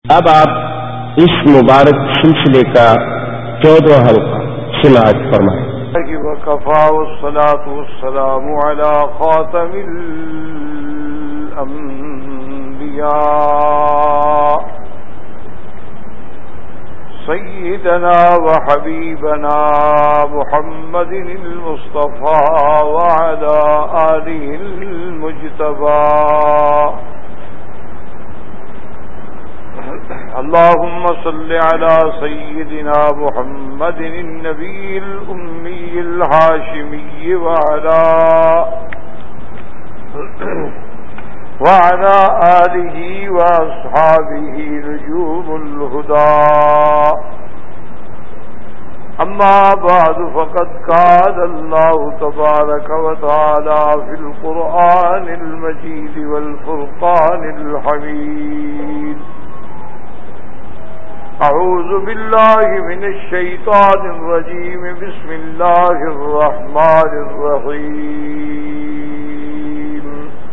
اب آپ اس مبارک سلسلے کا 14واں حلقہ سماعت فرمائیں۔ وكفى والصلاة والسلام على خاتم الأنبياء سيدنا وحبيبنا محمد المصطفى وعلى آله المجتبى اللهم صل على سيدنا محمد النبي الأمي الهاشمي وعلى آله وأصحابه نجوم الهدى أما بعد فقد قال الله تبارك وتعالى في القرآن المجيد والفرقان الحميد أعوذ بالله من الشيطان الرجيم بسم الله الرحمن الرحيم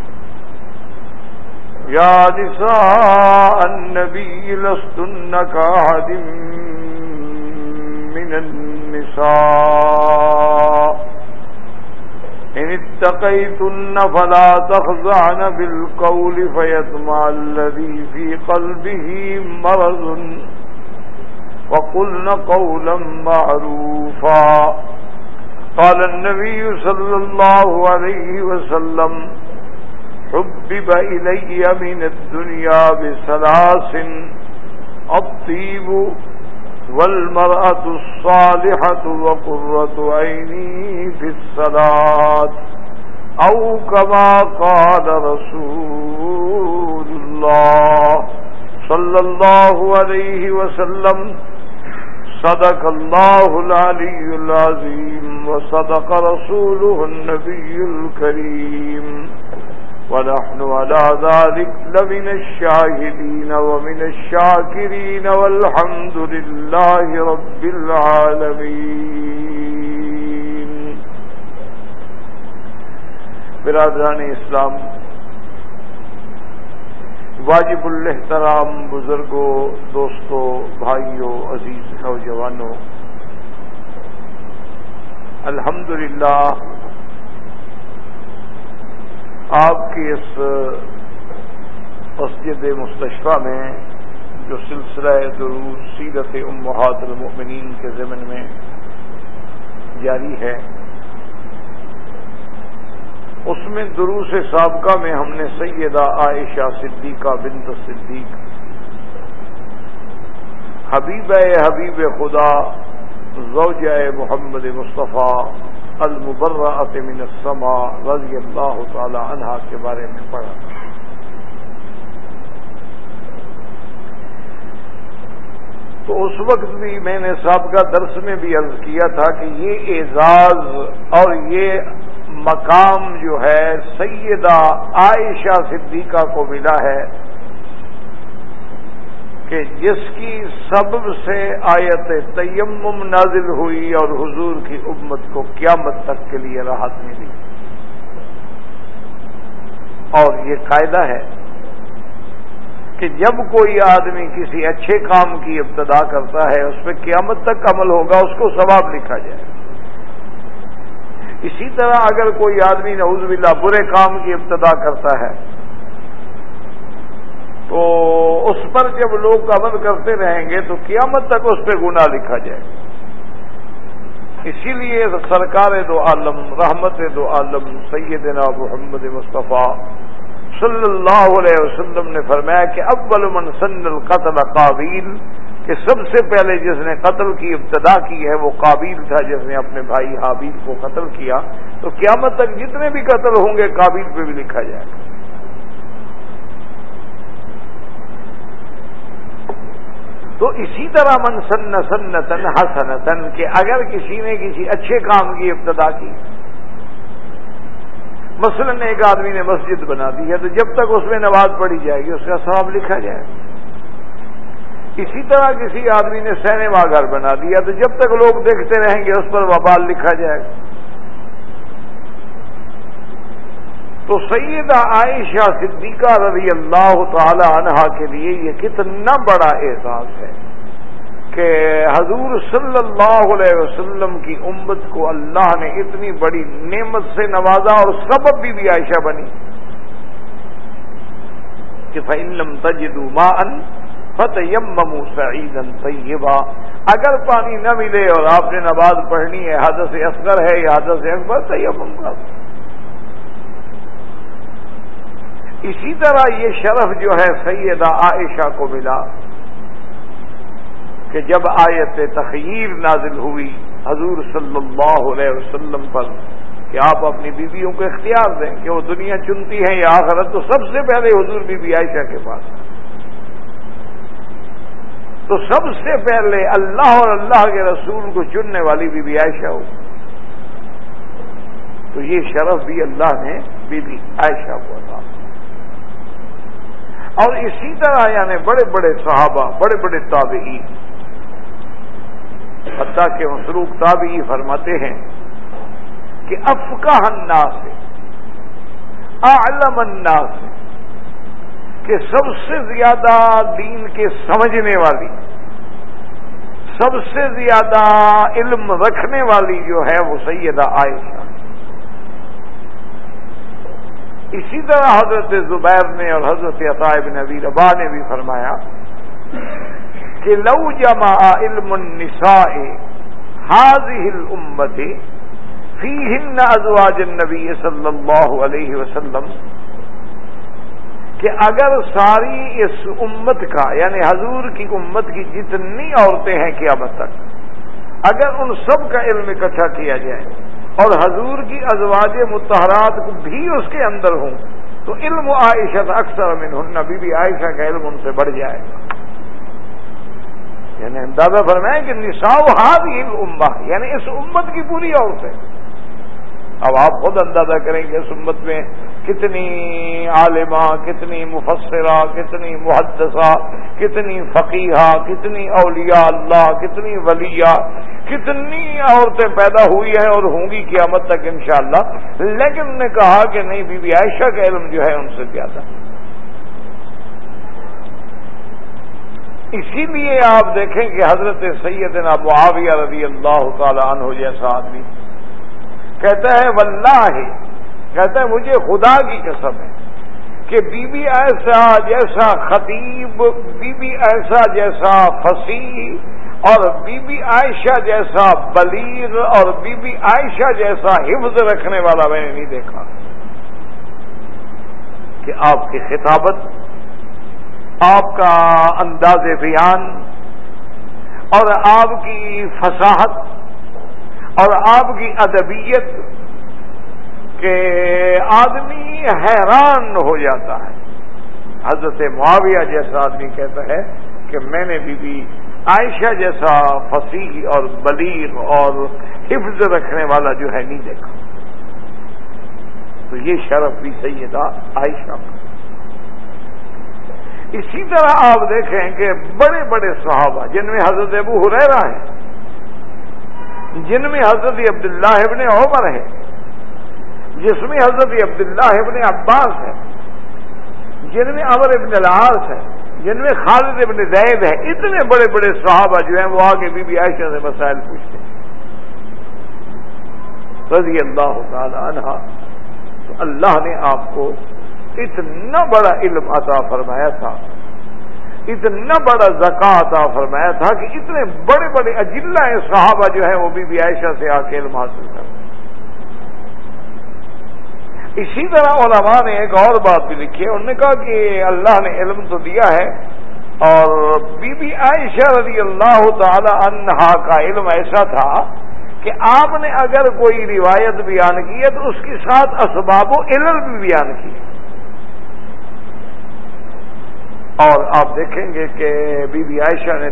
يا نساء النبي لستن كأحد من النساء إن اتقيتن فلا تخضعن بالقول فيطمع الذي في قلبه مرض وقلن قولا معروفا قال النبي صلى الله عليه وسلم حبب إلي من الدنيا بثلاث الطيب والمرأة الصالحة وقرة عيني في الصلاة أو كما قال رسول الله صلى الله عليه وسلم صدق الله العلي العظيم وصدق رسوله النبي الكريم ونحن على ذلك لمن الشاهدين ومن الشاكرين والحمد لله رب العالمين۔ برادران اسلام، واجب الاحترام بزرگوں، دوستوں، بھائیوں، عزیز نوجوانوں، الحمدللہ آپ کی اس مسجد مستشفیٰ میں جو سلسلہ دروس سیرت امہات المؤمنین کے ضمن میں جاری ہے، اس میں دروس سابقہ میں ہم نے سیدہ عائشہ صدیقہ بنت صدیق حبیب خدا زوجہ محمد مصطفیٰ المبرأۃ من السماء رضی اللہ تعالی عنہا کے بارے میں پڑھا۔ تو اس وقت بھی میں نے سابقہ درس میں بھی عرض کیا تھا کہ یہ اعزاز اور یہ مقام جو ہے سیدہ عائشہ صدیقہ کو ملا ہے کہ جس کی سبب سے آیت تیمم نازل ہوئی اور حضور کی امت کو قیامت تک کے لیے راحت ملی۔ اور یہ قاعدہ ہے کہ جب کوئی آدمی کسی اچھے کام کی ابتدا کرتا ہے اس پہ قیامت تک عمل ہوگا، اس کو ثواب لکھا جائے۔ اسی طرح اگر کوئی آدمی نعوذ باللہ برے کام کی ابتدا کرتا ہے تو اس پر جب لوگ عمل کرتے رہیں گے تو قیامت تک اس پہ گناہ لکھا جائے۔ اسی لیے سرکار دو عالم رحمت دو عالم سیدنا محمد مصطفیٰ صلی اللہ علیہ وسلم نے فرمایا کہ اول من سن القتل قابیل، کہ سب سے پہلے جس نے قتل کی ابتدا کی ہے وہ قابیل تھا، جس نے اپنے بھائی حابیل کو قتل کیا۔ تو قیامت تک جتنے بھی قتل ہوں گے قابیل پہ بھی لکھا جائے گا۔ تو اسی طرح من سن سنتن حسنتن، کہ اگر کسی نے کسی اچھے کام کی ابتدا کی، مثلا ایک آدمی نے مسجد بنا دی ہے تو جب تک اس میں نماز پڑھی جائے گی اس کا ثواب لکھا جائے گا۔ اسی طرح کسی آدمی نے سینما گھر بنا دیا تو جب تک لوگ دیکھتے رہیں گے اس پر وبال لکھا جائے گا۔ تو سیدہ عائشہ صدیقہ رضی اللہ تعالی عنہا کے لیے یہ کتنا بڑا اعزاز ہے کہ حضور صلی اللہ علیہ وسلم کی امت کو اللہ نے اتنی بڑی نعمت سے نوازا، اور سبب بھی عائشہ بنی کہ فَإِن لَّمْ تَجِدُوا مَاءً فَتَيَمَّمُوا صَعِيدًا طَيِّبًا، اگر پانی نہ ملے اور آپ نے نماز پڑھنی ہے، حدث اصغر ہے یا حدث اکبر، تیمم کرو۔ اسی طرح یہ شرف جو ہے سیدہ عائشہ کو ملا کہ جب آیت تخییر نازل ہوئی حضور صلی اللہ علیہ وسلم پر کہ آپ اپنی بیویوں کو اختیار دیں کہ وہ دنیا چنتی ہیں یا آخرت، تو سب سے پہلے حضور بی بی عائشہ کے پاس، تو سب سے پہلے اللہ اور اللہ کے رسول کو چننے والی بی بی عائشہ ہو، تو یہ شرف بھی اللہ نے بی بی عائشہ کو عطا۔ اور اسی طرح یعنی بڑے بڑے صحابہ، بڑے بڑے تابعین، حتیٰ کہ مسروق تابعی فرماتے ہیں کہ افقہ الناس، اعلم الناس، کہ سب سے زیادہ دین کے سمجھنے والی، سب سے زیادہ علم رکھنے والی جو ہے وہ سیدہ عائشہ۔ اسی طرح حضرت زبیر نے اور حضرت عطاء بن ابی رباح نے بھی فرمایا کہ لو جمع علم النساء هذه الامه فيهن ازواج النبي صلی اللہ علیہ وسلم، کہ اگر ساری اس امت کا یعنی حضور کی امت کی جتنی عورتیں ہیں قیامت تک، اگر ان سب کا علم اکٹھا کیا جائے اور حضور کی ازواج مطہرات بھی اس کے اندر ہوں، تو علم عائشہ اکثر منہن، بی بی عائشہ کا علم ان سے بڑھ جائے گا۔ یعنی اندازہ فرمائیں کہ نساء هذه الامہ، یعنی اس امت کی پوری عورتیں۔ اب آپ خود اندازہ کریں کہ اس امت میں کتنی عالمہ، کتنی مفسرہ، کتنی محدثہ، کتنی فقیہہ، کتنی اولیاء اللہ، کتنی ولیہ، کتنی عورتیں پیدا ہوئی ہیں اور ہوں گی قیامت تک انشاءاللہ، لیکن انہوں نے کہا کہ نہیں، بی بی عائشہ کا علم جو ہے ان سے زیادہ۔ اسی لیے آپ دیکھیں کہ حضرت سیدنا معاویہ رضی اللہ تعالی عنہ جیسا آدمی کہتا ہے واللہ، کہتا ہے مجھے خدا کی قسم ہے کہ بی بی عائشہ جیسا خطیب، بی بی عائشہ جیسا فصیح اور بی بی عائشہ جیسا بلیغ اور بی بی عائشہ جیسا حفظ رکھنے والا میں نے نہیں دیکھا کہ آپ کی خطابت، آپ کا انداز بیان اور آپ کی فصاحت اور آپ کی ادبیت کہ آدمی حیران ہو جاتا ہے۔ حضرت معاویہ جیسا آدمی کہتا ہے کہ میں نے بی بی عائشہ جیسا فصیح اور بلیغ اور حفظ رکھنے والا جو ہے نہیں دیکھا۔ تو یہ شرف بھی سیدہ عائشہ کا۔ اسی طرح آپ دیکھیں کہ بڑے بڑے صحابہ جن میں حضرت ابو ہریرہ ہیں، جن میں حضرت عبداللہ ابن عمر ہے، جس میں حضرت عبداللہ ابن عباس ہے، جن میں عمر ابن العاص ہے، جن میں خالد ابن زید ہے، اتنے بڑے بڑے صحابہ جو ہیں وہ آگے بی بی عائشہ سے مسائل پوچھتے ہیں رضی اللہ تعالی عنہ۔ تو اللہ نے آپ کو اتنا بڑا علم عطا فرمایا تھا، اتنا بڑا ذکا عطا فرمایا تھا کہ اتنے بڑے بڑے اجلہ صحابہ جو ہیں وہ بی بی عائشہ سے آ کے علم حاصل کر۔ اسی طرح علماء نے ایک اور بات بھی لکھی ہے، انہوں نے کہا کہ اللہ نے علم تو دیا ہے اور بی بی عائشہ رضی اللہ تعالی عنہا کا علم ایسا تھا کہ آپ نے اگر کوئی روایت بیان کی ہے تو اس کے ساتھ اسباب و علل بھی بیان کی ہے۔ اور آپ دیکھیں گے کہ بی بی عائشہ نے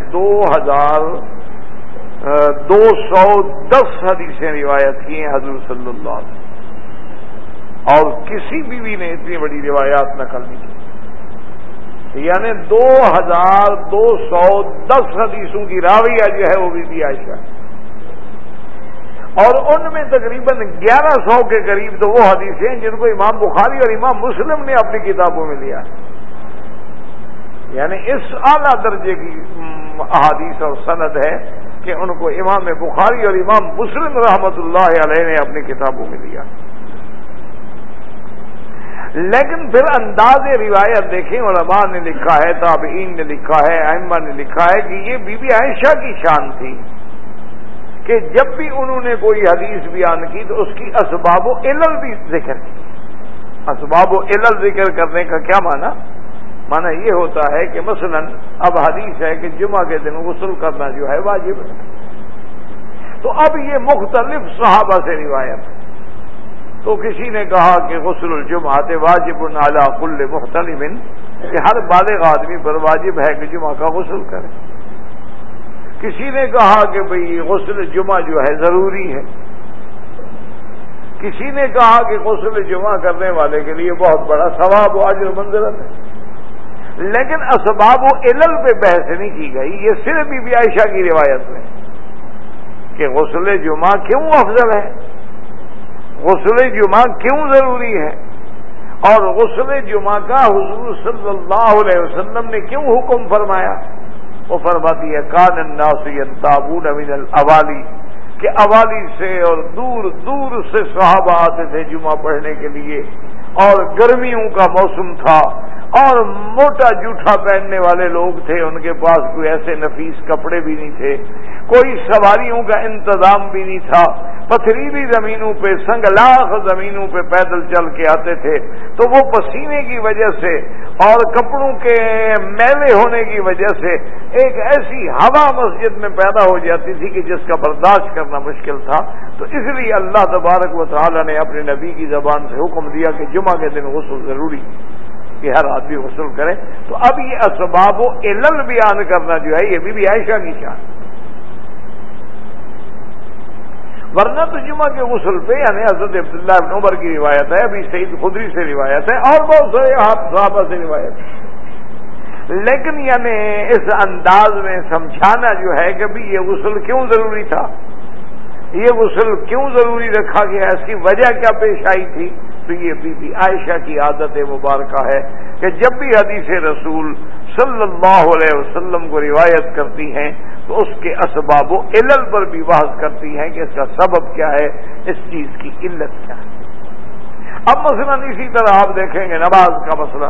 2210 حدیثیں روایت کی ہیں حضور صلی اللہ علیہ وسلم، اور کسی بیوی نے اتنی بڑی روایات نقل نہیں کی، یعنی 2210 حدیثوں کی راویہ جو ہے وہ بی بی عائشہ۔ اور ان میں تقریباً 1100 کے قریب تو وہ حدیثیں ہیں جن کو امام بخاری اور امام مسلم نے اپنی کتابوں میں لیا، یعنی اس اعلیٰ درجے کی احادیث اور سند ہے کہ ان کو امام بخاری اور امام مسلم رحمۃ اللہ علیہ نے اپنی کتابوں میں لیا۔ لیکن پھر انداز روایت دیکھیں، علماء نے لکھا ہے، تابعین نے لکھا ہے، ائمہ نے لکھا ہے کہ یہ بی بی عائشہ کی شان تھی کہ جب بھی انہوں نے کوئی حدیث بیان کی تو اس کی اسباب و علل بھی ذکر کی۔ اسباب و علل ذکر کرنے کا کیا معنی یہ ہوتا ہے کہ مثلا اب حدیث ہے کہ جمعہ کے دن غسل کرنا جو ہے واجب ہے، تو اب یہ مختلف صحابہ سے روایت ہے، تو کسی نے کہا کہ غسل الجمعہ واجب علی کل محتلم، کہ ہر بالغ آدمی پر واجب ہے کہ جمعہ کا غسل کرے۔ کسی نے کہا کہ بھئی غسل جمعہ جو ہے ضروری ہے، کسی نے کہا کہ غسل جمعہ کرنے والے کے لیے بہت بڑا ثواب و اجر منزلت ہے۔ لیکن اسباب و علل پہ بحث نہیں کی گئی، یہ صرف بی بی عائشہ کی روایت میں کہ غسل جمعہ کیوں افضل ہے، غسل جمعہ کیوں ضروری ہے، اور غسل جمعہ کا حضور صلی اللہ علیہ وسلم نے کیوں حکم فرمایا۔ وہ فرماتی ہے کان الناس ینتابون من الاوالی، کہ اوالی سے اور دور دور سے صحابہ آتے تھے جمعہ پڑھنے کے لیے، اور گرمیوں کا موسم تھا اور موٹا جوٹا پہننے والے لوگ تھے، ان کے پاس کوئی ایسے نفیس کپڑے بھی نہیں تھے، کوئی سواریوں کا انتظام بھی نہیں تھا، پتھریلی زمینوں پہ سنگلاخ زمینوں پہ پیدل چل کے آتے تھے، تو وہ پسینے کی وجہ سے اور کپڑوں کے میلے ہونے کی وجہ سے ایک ایسی ہوا مسجد میں پیدا ہو جاتی تھی کہ جس کا برداشت کرنا مشکل تھا۔ تو اس لیے اللہ تبارک و تعالی نے اپنے نبی کی زبان سے حکم دیا کہ جمعہ کے دن غسل ضروری کہ ہر آدمی غسل کرے۔ تو اب یہ اسباب و علل بیان کرنا جو ہے یہ بی بی عائشہ کی شان، ورنہ تو جمعہ کے غسل پہ یعنی حضرت عبداللہ ابن عمر کی روایت ہے، ابھی سعید خدری سے روایت ہے، اور بہت سارے صحابہ سے روایت ہے، لیکن یعنی اس انداز میں سمجھانا جو ہے کہ بھی یہ غسل کیوں ضروری تھا، یہ غسل کیوں ضروری رکھا گیا، اس کی وجہ کیا پیش آئی تھی، تو یہ بی بی عائشہ کی عادت مبارکہ ہے کہ جب بھی حدیث رسول صلی اللہ علیہ وسلم کو روایت کرتی ہیں تو اس کے اسباب و علل پر بھی بحث کرتی ہیں کہ اس کا سبب کیا ہے، اس چیز کی علت کیا ہے۔ اب مثلا اسی طرح آپ دیکھیں گے نماز کا مسئلہ،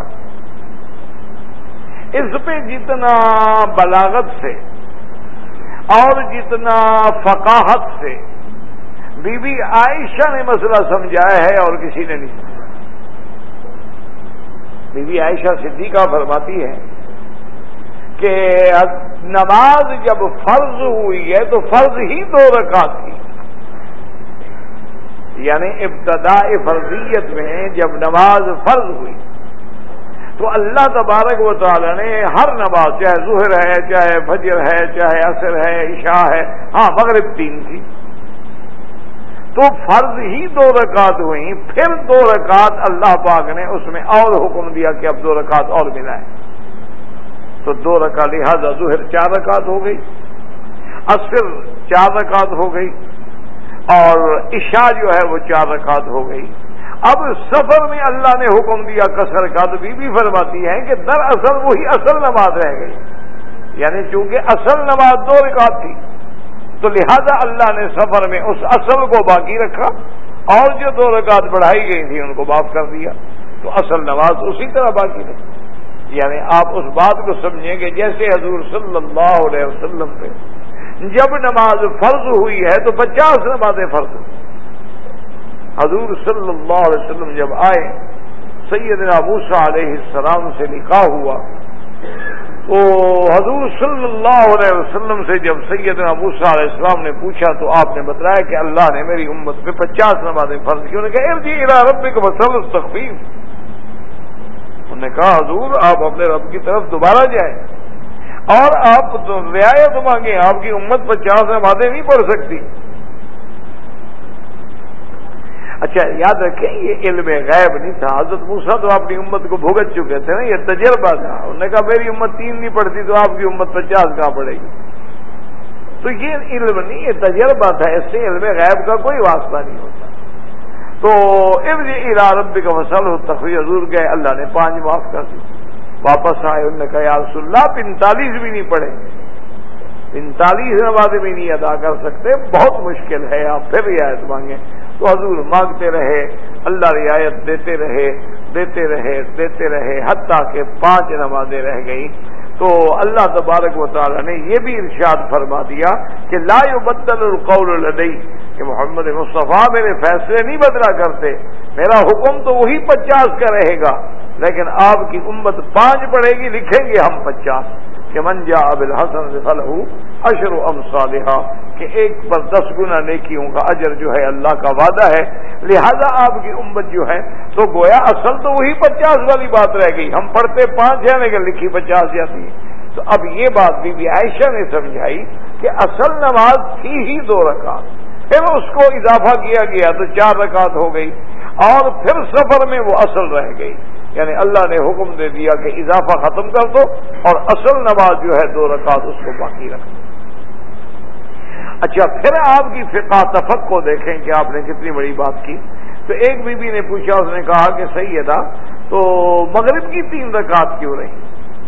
اس پہ جتنا بلاغت سے اور جتنا فقاہت سے بی بی عائشہ نے مسئلہ سمجھایا ہے اور کسی نے نہیں سمجھا۔ بی بی عائشہ صدیقہ فرماتی ہے کہ نماز جب فرض ہوئی ہے تو فرض ہی 2 رکعت تھی، یعنی ابتداء فرضیت میں جب نماز فرض ہوئی تو اللہ تبارک و تعالی نے ہر نماز، چاہے ظہر ہے، چاہے فجر ہے، چاہے عصر ہے، عشاء ہے، ہاں مغرب 3 تھی، تو فرض ہی 2 رکعت ہوئی، پھر 2 رکعت اللہ پاک نے اس میں اور حکم دیا کہ اب 2 رکعت اور ملائیں، تو 2 رکعت، لہذا ظہر 4 رکعت ہو گئی، عصر 4 رکعت ہو گئی، اور عشاء جو ہے وہ 4 رکعت ہو گئی۔ اب سفر میں اللہ نے حکم دیا قصر کا، تو بی بی فرماتی ہے کہ دراصل وہی اصل نماز رہ گئی، یعنی چونکہ اصل نماز 2 رکعت تھی تو لہذا اللہ نے سفر میں اس اصل کو باقی رکھا اور جو 2 رکعت بڑھائی گئی تھی ان کو معاف کر دیا، تو اصل نماز اسی طرح باقی رہی۔ یعنی آپ اس بات کو سمجھیں کہ جیسے حضور صلی اللہ علیہ وسلم پہ جب نماز فرض ہوئی ہے تو 50 نمازیں فرض ہوئی۔ حضور صلی اللہ علیہ وسلم جب آئے، سیدنا موسیٰ علیہ السلام سے نکاح ہوا، تو حضور صلی اللہ علیہ وسلم سے جب سیدنا موسیٰ علیہ السلام نے پوچھا تو آپ نے بتایا کہ اللہ نے میری امت پہ 50 نمازیں فرض کی۔ انہوں نے کہا ارجع الی ربک فاسألہ التخفیف، انہوں نے کہا حضور آپ اپنے رب کی طرف دوبارہ جائیں اور آپ رعایت مانگیں، آپ کی امت 50 نمازیں نہیں پڑھ سکتی۔ اچھا یاد رکھیں یہ علم غیب نہیں تھا، حضرت موسیٰ تو اپنی امت کو بھگت چکے تھے نا، یہ تجربہ تھا، انہوں نے کہا میری امت 3 نہیں پڑھتی تو آپ کی امت 50 کہاں پڑھے گی۔ تو یہ علم نہیں، یہ تجربہ تھا، اس سے علم غیب کا کوئی واسطہ نہیں ہوتا۔ تو ارجع الی ربک فاسألہ التخفیف، حضور گئے، اللہ نے 5 معاف کر دی۔ واپس آئے، انہوں نے کہا یا رسول اللہ 45 بھی نہیں پڑھیں گے، 45 نمازیں بھی نہیں ادا کر سکتے، بہت مشکل ہے، آپ پھر رعایت مانگیں۔ تو حضور مانگتے رہے، اللہ رعایت دیتے رہے دیتے رہے دیتے رہے، حتیٰ کہ 5 نمازیں رہ گئیں۔ تو اللہ تبارک و تعالی نے یہ بھی ارشاد فرما دیا کہ لا یبدل القول لدی، کہ محمد مصطفیٰ میرے فیصلے نہیں بدلا کرتے، میرا حکم تو وہی 50 کا رہے گا، لیکن آپ کی امت 5 پڑھے گی، لکھیں گے ہم 50، کہ من جاء بالحسن فلہ عشر امثالھا، کہ ایک پر 10 گنا نیکیوں کا اجر جو ہے اللہ کا وعدہ ہے۔ لہذا آپ کی امت جو ہے تو گویا اصل تو وہی 50 والی بات رہ گئی، ہم پڑھتے 5 ہیں لیکن لکھی 50 جاتی ہے۔ تو اب یہ بات بی بی عائشہ نے سمجھائی کہ اصل نماز تھی ہی 2 رکعت، پھر اس کو اضافہ کیا گیا تو 4 رکعت ہو گئی، اور پھر سفر میں وہ اصل رہ گئی، یعنی اللہ نے حکم دے دیا کہ اضافہ ختم کر دو اور اصل نماز جو ہے 2 رکعت اس کو باقی رکھ دو۔ اچھا، پھر آپ کی فقہ تفقہ کو دیکھیں کہ آپ نے کتنی بڑی بات کی۔ تو ایک بی بی نے پوچھا، اس نے کہا کہ سیدہ تو مغرب کی 3 رکعت کیوں رہی؟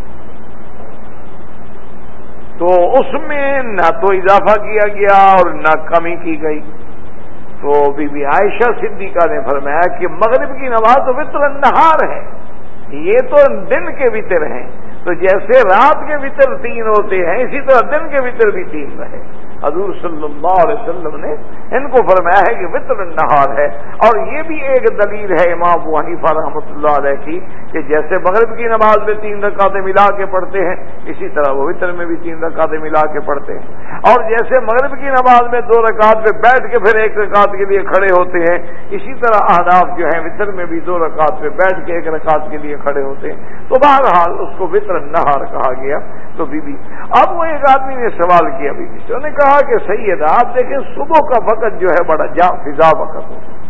تو اس میں نہ تو اضافہ کیا گیا اور نہ کمی کی گئی۔ تو بی بی عائشہ صدیقہ نے فرمایا کہ مغرب کی نماز تو وتر النہار ہے، یہ تو دن کے وتر ہیں، تو جیسے رات کے وتر 3 ہوتے ہیں اسی طرح دن کے وتر بھی 3 رہے۔ حضور صلی اللہ علیہ وسلم نے ان کو فرمایا ہے کہ وتر النہار ہے، اور یہ بھی ایک دلیل ہے امام ابو حنیفہ رحمۃ اللہ علیہ کی کہ جیسے مغرب کی نماز میں 3 رکعتیں ملا کے پڑھتے ہیں، اسی طرح وہ وتر میں بھی 3 رکعتیں ملا کے پڑھتے ہیں، اور جیسے مغرب کی نماز میں 2 رکعت پہ بیٹھ کے پھر 1 رکعت کے لیے کھڑے ہوتے ہیں، اسی طرح احناف جو ہیں وتر میں بھی 2 رکعت پہ بیٹھ کے 1 رکعت کے لیے کھڑے ہوتے ہیں۔ تو بہرحال اس کو وتر النہار کہا گیا۔ تو بی بی، اب وہ ایک آدمی نے سوال کیا بی بی سے، انہوں نے کہا کہ سیدہ آپ دیکھیں صبح کا وقت جو ہے بڑا فضا وقت ہوتا ہے،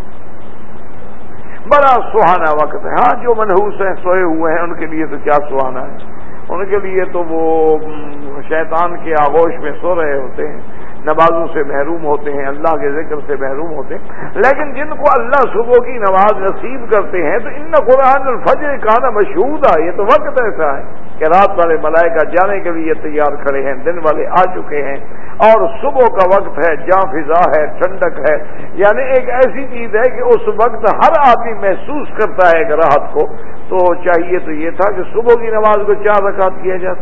بڑا سہانا وقت ہے۔ ہاں جو منحوس ہیں، سوئے ہوئے ہیں، ان کے لیے تو کیا سہانا ہے، ان کے لیے تو وہ شیطان کے آغوش میں سو رہے ہوتے ہیں، نمازوں سے محروم ہوتے ہیں، اللہ کے ذکر سے محروم ہوتے ہیں۔ لیکن جن کو اللہ صبح کی نماز نصیب کرتے ہیں تو ان قرآن الفجر کان مشہودا، یہ تو وقت ایسا ہے کہ رات والے ملائکہ جانے کے لیے تیار کھڑے ہیں، دن والے آ چکے ہیں، اور صبح کا وقت ہے، جاں فضا ہے، ٹھنڈک ہے، یعنی ایک ایسی چیز ہے کہ اس وقت ہر آدمی محسوس کرتا ہے ایک راحت کو۔ تو چاہیے تو یہ تھا کہ صبح کی نماز کو 4 رکعت کیا جاتا،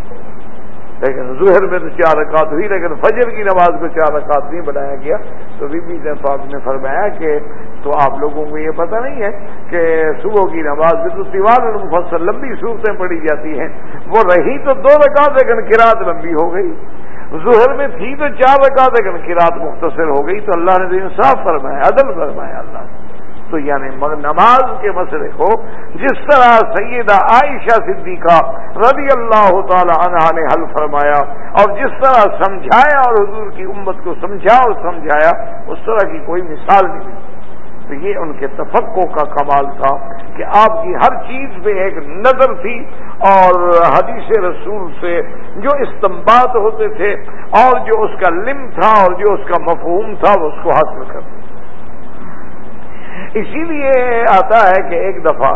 لیکن ظہر میں تو 4 رکعت ہوئی، لیکن فجر کی نماز کو 4 رکعت نہیں بنایا گیا۔ تو بی بی پاک نے فرمایا کہ تو آپ لوگوں کو یہ پتہ نہیں ہے کہ صبح کی نماز میں تو طوال المفصل لمبی صورتیں پڑھی جاتی ہیں، وہ رہی تو 2 رکعت لیکن قرات لمبی ہو گئی، ظہر میں تھی تو 4 رکعت لیکن قرات مختصر ہو گئی۔ تو اللہ نے تو انصاف فرمایا، عدل فرمایا اللہ نے۔ تو یعنی نماز کے مسئلے کو جس طرح سیدہ عائشہ صدیقہ رضی اللہ تعالی عنہا نے حل فرمایا اور جس طرح سمجھایا اور حضور کی امت کو سمجھا اور سمجھایا، اس طرح کی کوئی مثال نہیں ملی۔ تو یہ ان کے تفقہ کا کمال تھا کہ آپ کی ہر چیز پہ ایک نظر تھی، اور حدیث رسول سے جو استنباط ہوتے تھے اور جو اس کا لم تھا اور جو اس کا مفہوم تھا وہ اس کو حاصل کرتے۔ اسی لیے آتا ہے کہ ایک دفعہ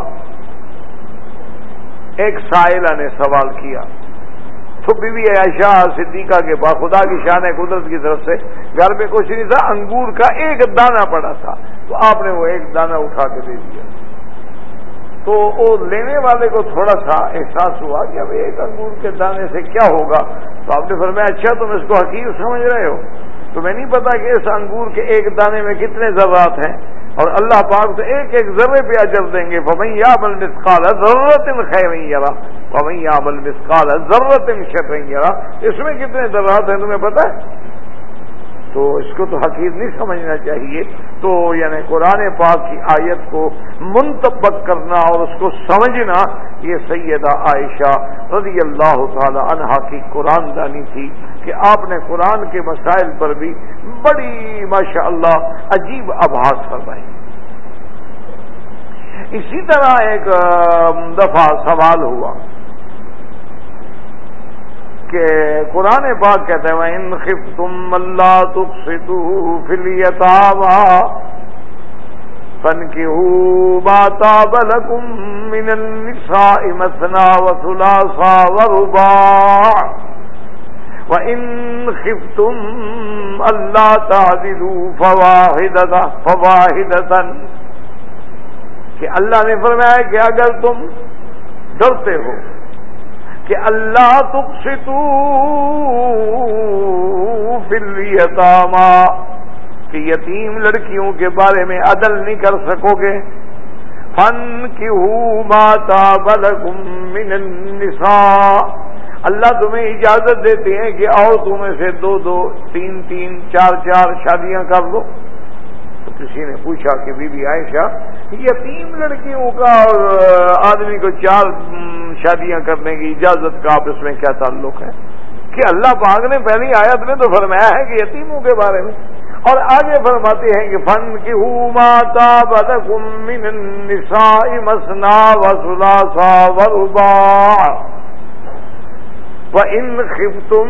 ایک سائلہ نے سوال کیا، تو بی بی عائشہ صدیقہ کے پاس خدا کی شان قدرت کی طرف سے گھر میں کچھ نہیں تھا، انگور کا ایک دانہ پڑا تھا، تو آپ نے وہ ایک دانہ اٹھا کے دے دیا۔ تو وہ لینے والے کو تھوڑا سا احساس ہوا کہ اب ایک انگور کے دانے سے کیا ہوگا، تو آپ نے فرمایا اچھا تم اس کو حقیر سمجھ رہے ہو، تمہیں نہیں پتا کہ اس انگور کے ایک دانے میں کتنے ذرات ہیں، اور اللہ پاک تو ایک ایک ذرے پہ اجر دیں گے۔ فَمَن يَعْمَلْ مِثْقَالَ ذَرَّةٍ خَيْرًا يَرَهُ وَمَن يَعْمَلْ مِثْقَالَ ذَرَّةٍ شَرًّا يَرَهُ، اس میں کتنے ذرات ہیں تمہیں پتا ہے؟ تو اس کو تو حقیر نہیں سمجھنا چاہیے۔ تو یعنی قرآن پاک کی آیت کو منطبق کرنا اور اس کو سمجھنا، یہ سیدہ عائشہ رضی اللہ تعالی عنہا کی قرآن دانی تھی کہ آپ نے قرآن کے مسائل پر بھی بڑی ماشاءاللہ عجیب ابحاث فرمائی۔ اسی طرح ایک دفعہ سوال ہوا کہ قرآن پاک کہتا ہے وَإِنْ خِفْتُمْ أَلَّا تُقْسِطُوا فِي الْيَتَامَى فَانكِحُوا مَا طَابَ لَكُم مِّنَ النِّسَاءِ مَثْنَىٰ وَثُلَاثَ وَرُبَاعَ وَإِنْ خِفْتُمْ أَلَّا تَعْدِلُوا فَوَاحِدَةً کہ اللہ نے فرمایا کہ اگر تم ڈرتے ہو کہ اللہ تقسطوا فی الیتامی کہ یتیم لڑکیوں کے بارے میں عدل نہیں کر سکو گے فانکحوا ما طاب لکم من النساء اللہ تمہیں اجازت دیتے ہیں کہ عورتوں میں سے 2-2 3-3 4-4 شادیاں کر لو. تو کسی نے پوچھا کہ بی بی عائشہ یتیم لڑکیوں کا اور آدمی کو 4 شادیاں کرنے کی اجازت کا آپ اس میں کیا تعلق ہے؟ کہ اللہ پاک نے پہلی آیت میں تو فرمایا ہے کہ یتیموں کے بارے میں اور آگے فرماتے ہیں کہ فَانكِحُوا مَا طَابَ لَكُم مِّنَ النِّسَاءِ مَثْنَىٰ وَثُلَاثَ وَرُبَاعَ وَإِنْ خِفْتُمْ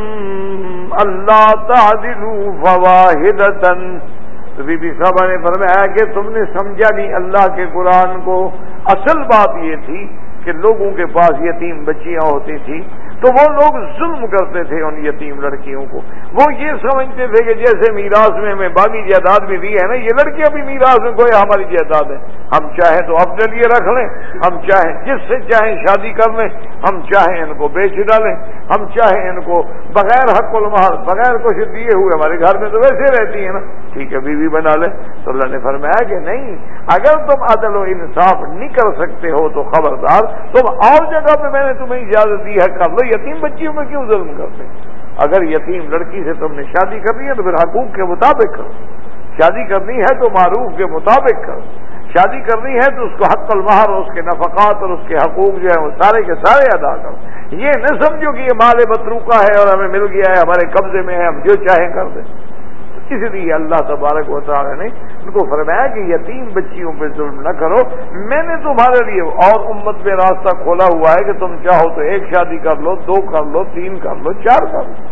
أَلَّا تَعْدِلُوا فَوَاحِدَةً. تو بی بی صاحبہ نے فرمایا کہ تم نے سمجھا نہیں اللہ کے قرآن کو. اصل بات یہ تھی کہ لوگوں کے پاس یتیم بچیاں ہوتی تھی تو وہ لوگ ظلم کرتے تھے ان یتیم لڑکیوں کو. وہ یہ سمجھتے تھے کہ جیسے میراث میں ہمیں باقی جائیداد بھی دی ہے نا، یہ لڑکیاں بھی میراث میں کوئی ہماری جائیداد ہے، ہم چاہیں تو اپنے لیے رکھ لیں، ہم چاہیں جس سے چاہیں شادی کر لیں، ہم چاہیں ان کو بیچ ڈالیں، ہم چاہیں ان کو بغیر حق المہر بغیر کچھ دیے ہوئے ہمارے گھر میں تو ویسے رہتی ہیں نا، ٹھیک ہے بیوی بنا لیں. تو اللہ نے فرمایا کہ نہیں، اگر تم عدل و انصاف نہیں کر سکتے ہو تو خبردار تم اور جگہ پہ میں نے تمہیں اجازت دی ہے کر لو. یتیم بچیوں میں کیوں ظلم کرتے؟ اگر یتیم لڑکی سے تم نے شادی کرنی ہے تو پھر حقوق کے مطابق کرو. شادی کرنی ہے تو معروف کے مطابق کرو. شادی کرنی ہے تو اس کو حق المہر اور اس کے نفقات اور اس کے حقوق جو ہے وہ سارے کے سارے ادا کرو. یہ نہ سمجھو کہ یہ مال متروکہ ہے اور ہمیں مل گیا ہے، ہمارے قبضے میں ہے، ہم جو چاہیں کر دیں. اس لیے اللہ تبارک و تعالی نے ان کو فرمایا کہ یتیم بچیوں پہ ظلم نہ کرو. میں نے تمہارے لیے اور امت میں راستہ کھولا ہوا ہے کہ تم چاہو تو 1 شادی کر لو، 2 کر لو، 3 کر لو، 4 کر لو.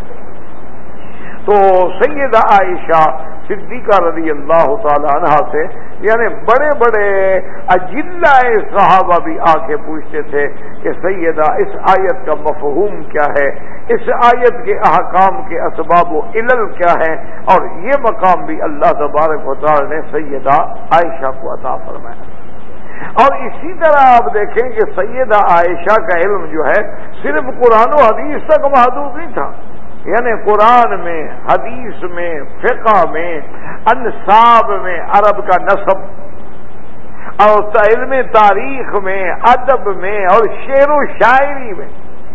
تو سیدہ عائشہ صدیقہ رضی اللہ تعالی عنہا سے یعنی بڑے بڑے اجلائے صحابہ بھی آ کے پوچھتے تھے کہ سیدہ اس آیت کا مفہوم کیا ہے، اس آیت کے احکام کے اسباب و علل کیا ہے، اور یہ مقام بھی اللہ تبارک و تعالی نے سیدہ عائشہ کو عطا فرمایا. اور اسی طرح آپ دیکھیں کہ سیدہ عائشہ کا علم جو ہے صرف قرآن و حدیث تک محدود نہیں تھا، یعنی قرآن میں، حدیث میں، فقہ میں، انساب میں، عرب کا نسب اور علم تاریخ میں، ادب میں اور شعر و شاعری میں.